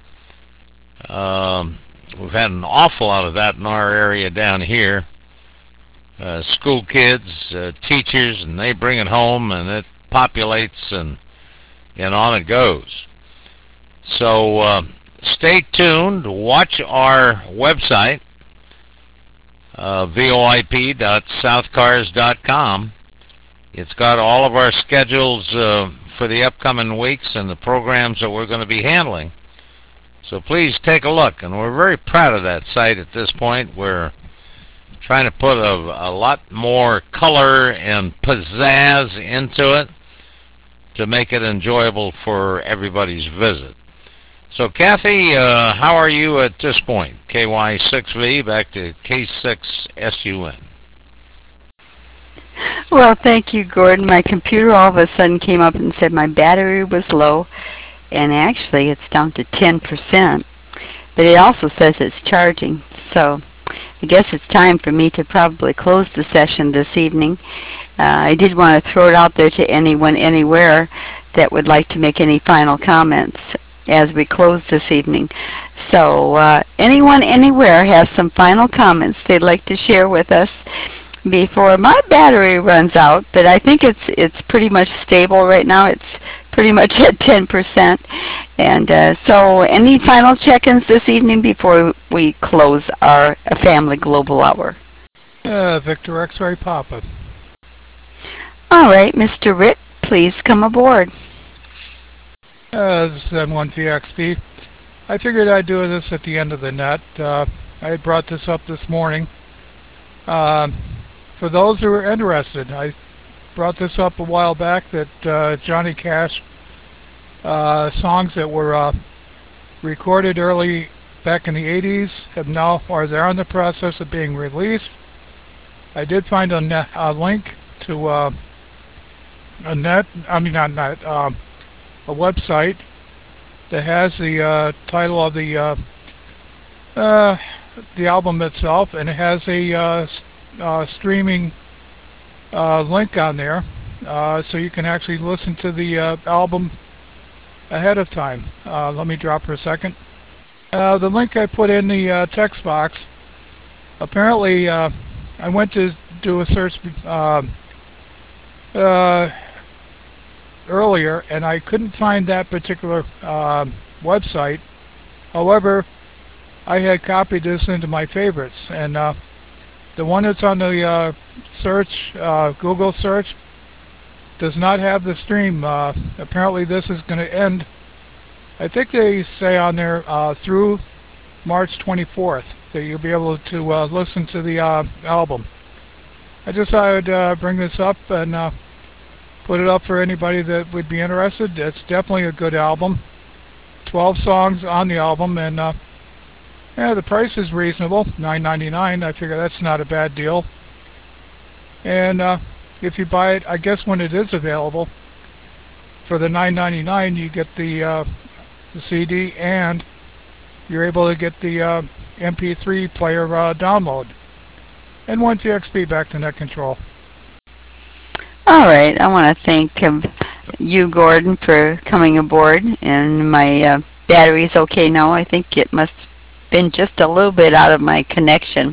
Um, we've had an awful lot of that in our area down here. Uh, school kids, uh, teachers, and they bring it home, and it populates, and and on it goes. So uh, stay tuned. Watch our website, uh, V O I P dot south cars dot com. It's got all of our schedules uh, for the upcoming weeks and the programs that we're going to be handling. So please take a look. And we're very proud of that site at this point. We're trying to put a, a lot more color and pizzazz into it to make it enjoyable for everybody's visit. So Kathy, uh, how are you at this point? K Y six V back to K six S U N. Well, thank you, Gordon. My computer all of a sudden came up and said my battery was low, and actually it's down to ten percent. But it also says it's charging, so I guess it's time for me to probably close the session this evening. Uh, I did want to throw it out there to anyone, anywhere, that would like to make any final comments as we close this evening. So uh, anyone, anywhere has some final comments they'd like to share with us before my battery runs out, but I think it's it's pretty much stable right now. It's pretty much at ten percent. And uh, so any final check-ins this evening before we close our Family Global Hour? Uh, Victor X-Ray Papa. All right, Mister Rick, please come aboard. Uh, this is N one T X P. I figured I'd do this at the end of the net. Uh, I had brought this up this morning. Uh, for those who are interested, I brought this up a while back that uh, Johnny Cash uh, songs that were uh, recorded early back in the eighties have now, or they're in the process of being released. I did find a, net, a link to uh, a net, I mean not net, um, a website that has the uh, title of the uh, uh, the album itself, and it has a uh, uh, streaming uh, link on there, uh, so you can actually listen to the uh, album ahead of time. Uh, let me drop for a second. Uh, the link I put in the uh, text box, apparently uh, I went to do a search uh, uh, earlier, and I couldn't find that particular uh, website. However, I had copied this into my favorites, and uh, the one that's on the uh, search, uh, Google search, does not have the stream. Uh, apparently this is going to end, I think they say on there, uh, through March twenty-fourth, that you'll be able to uh, listen to the uh, album. I just thought I would uh, bring this up and uh, put it up for anybody that would be interested. It's definitely a good album. twelve songs on the album, and uh, yeah, the price is reasonable, nine ninety-nine. I figure that's not a bad deal. And uh, if you buy it, I guess when it is available, for the nine ninety-nine, you get the, uh, the C D, and you're able to get the uh, M P three player uh, download. N one T X P, back to net control. All right, I want to thank um, you, Gordon, for coming aboard, and my uh, battery's okay now. I think it must have been just a little bit out of my connection.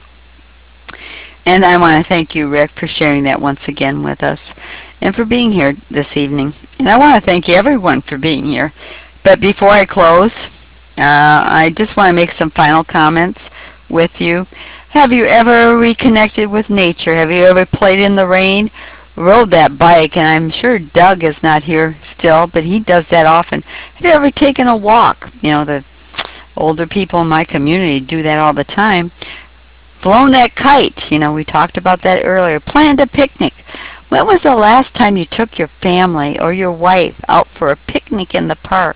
And I want to thank you, Rick, for sharing that once again with us and for being here this evening. And I want to thank everyone for being here. But before I close, uh, I just want to make some final comments with you. Have you ever reconnected with nature? Have you ever played in the rain? Rode that bike? And I'm sure Doug is not here still, but he does that often. Have you ever taken a walk? You know, the older people in my community do that all the time. Flown that kite, you know, we talked about that earlier. Planned a picnic. When was the last time you took your family or your wife out for a picnic in the park?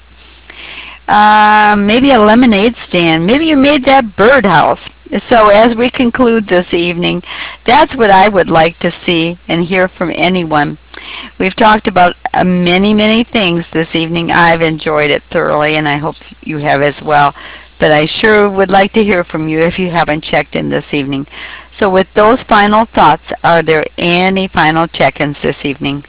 Uh, maybe a lemonade stand. Maybe you made that birdhouse. So as we conclude this evening, that's what I would like to see and hear from anyone. We've talked about uh, many, many things this evening. I've enjoyed it thoroughly, and I hope you have as well. But I sure would like to hear from you if you haven't checked in this evening. So with those final thoughts, are there any final check-ins this evening?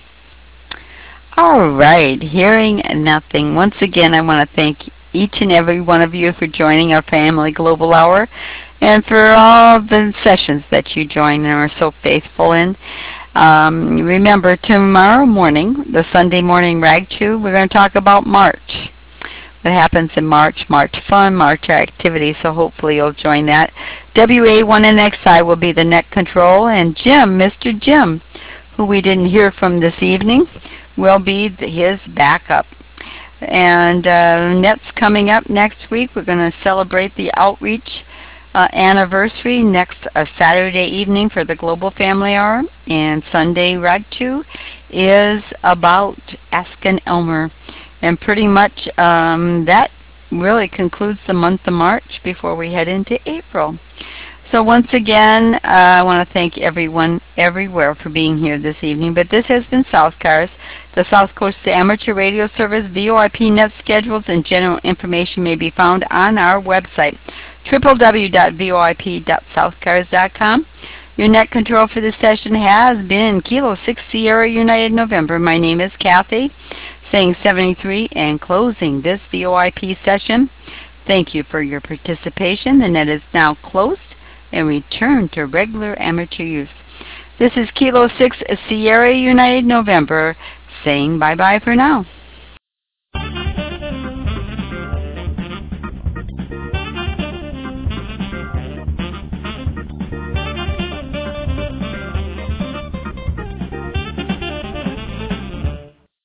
All right, hearing nothing. Once again, I want to thank each and every one of you for joining our Family Global Hour and for all the sessions that you join and are so faithful in. Um, remember, tomorrow morning, the Sunday morning Rag Chew, we're going to talk about March. What happens in March, March fun, March activity, so hopefully you'll join that. W A one N X I will be the net control, and Jim, Mister Jim, who we didn't hear from this evening, will be his backup. And uh, net's coming up next week. We're going to celebrate the outreach uh, anniversary next uh, Saturday evening for the Global Family Hour, and Sunday Rag Chew is about Askin Elmer. And pretty much um, that really concludes the month of March before we head into April. So once again, uh, I want to thank everyone everywhere for being here this evening. But this has been South Cars, the South Coast Amateur Radio Service. V O I P net schedules and general information may be found on our website, w w w dot v o i p dot south cars dot com. Your net control for this session has been Kilo six Sierra United November. My name is Kathy, saying seventy-three and closing this V O I P session. Thank you for your participation. The net is now closed and return to regular amateur use. This is Kilo six Sierra United November, saying bye-bye for now.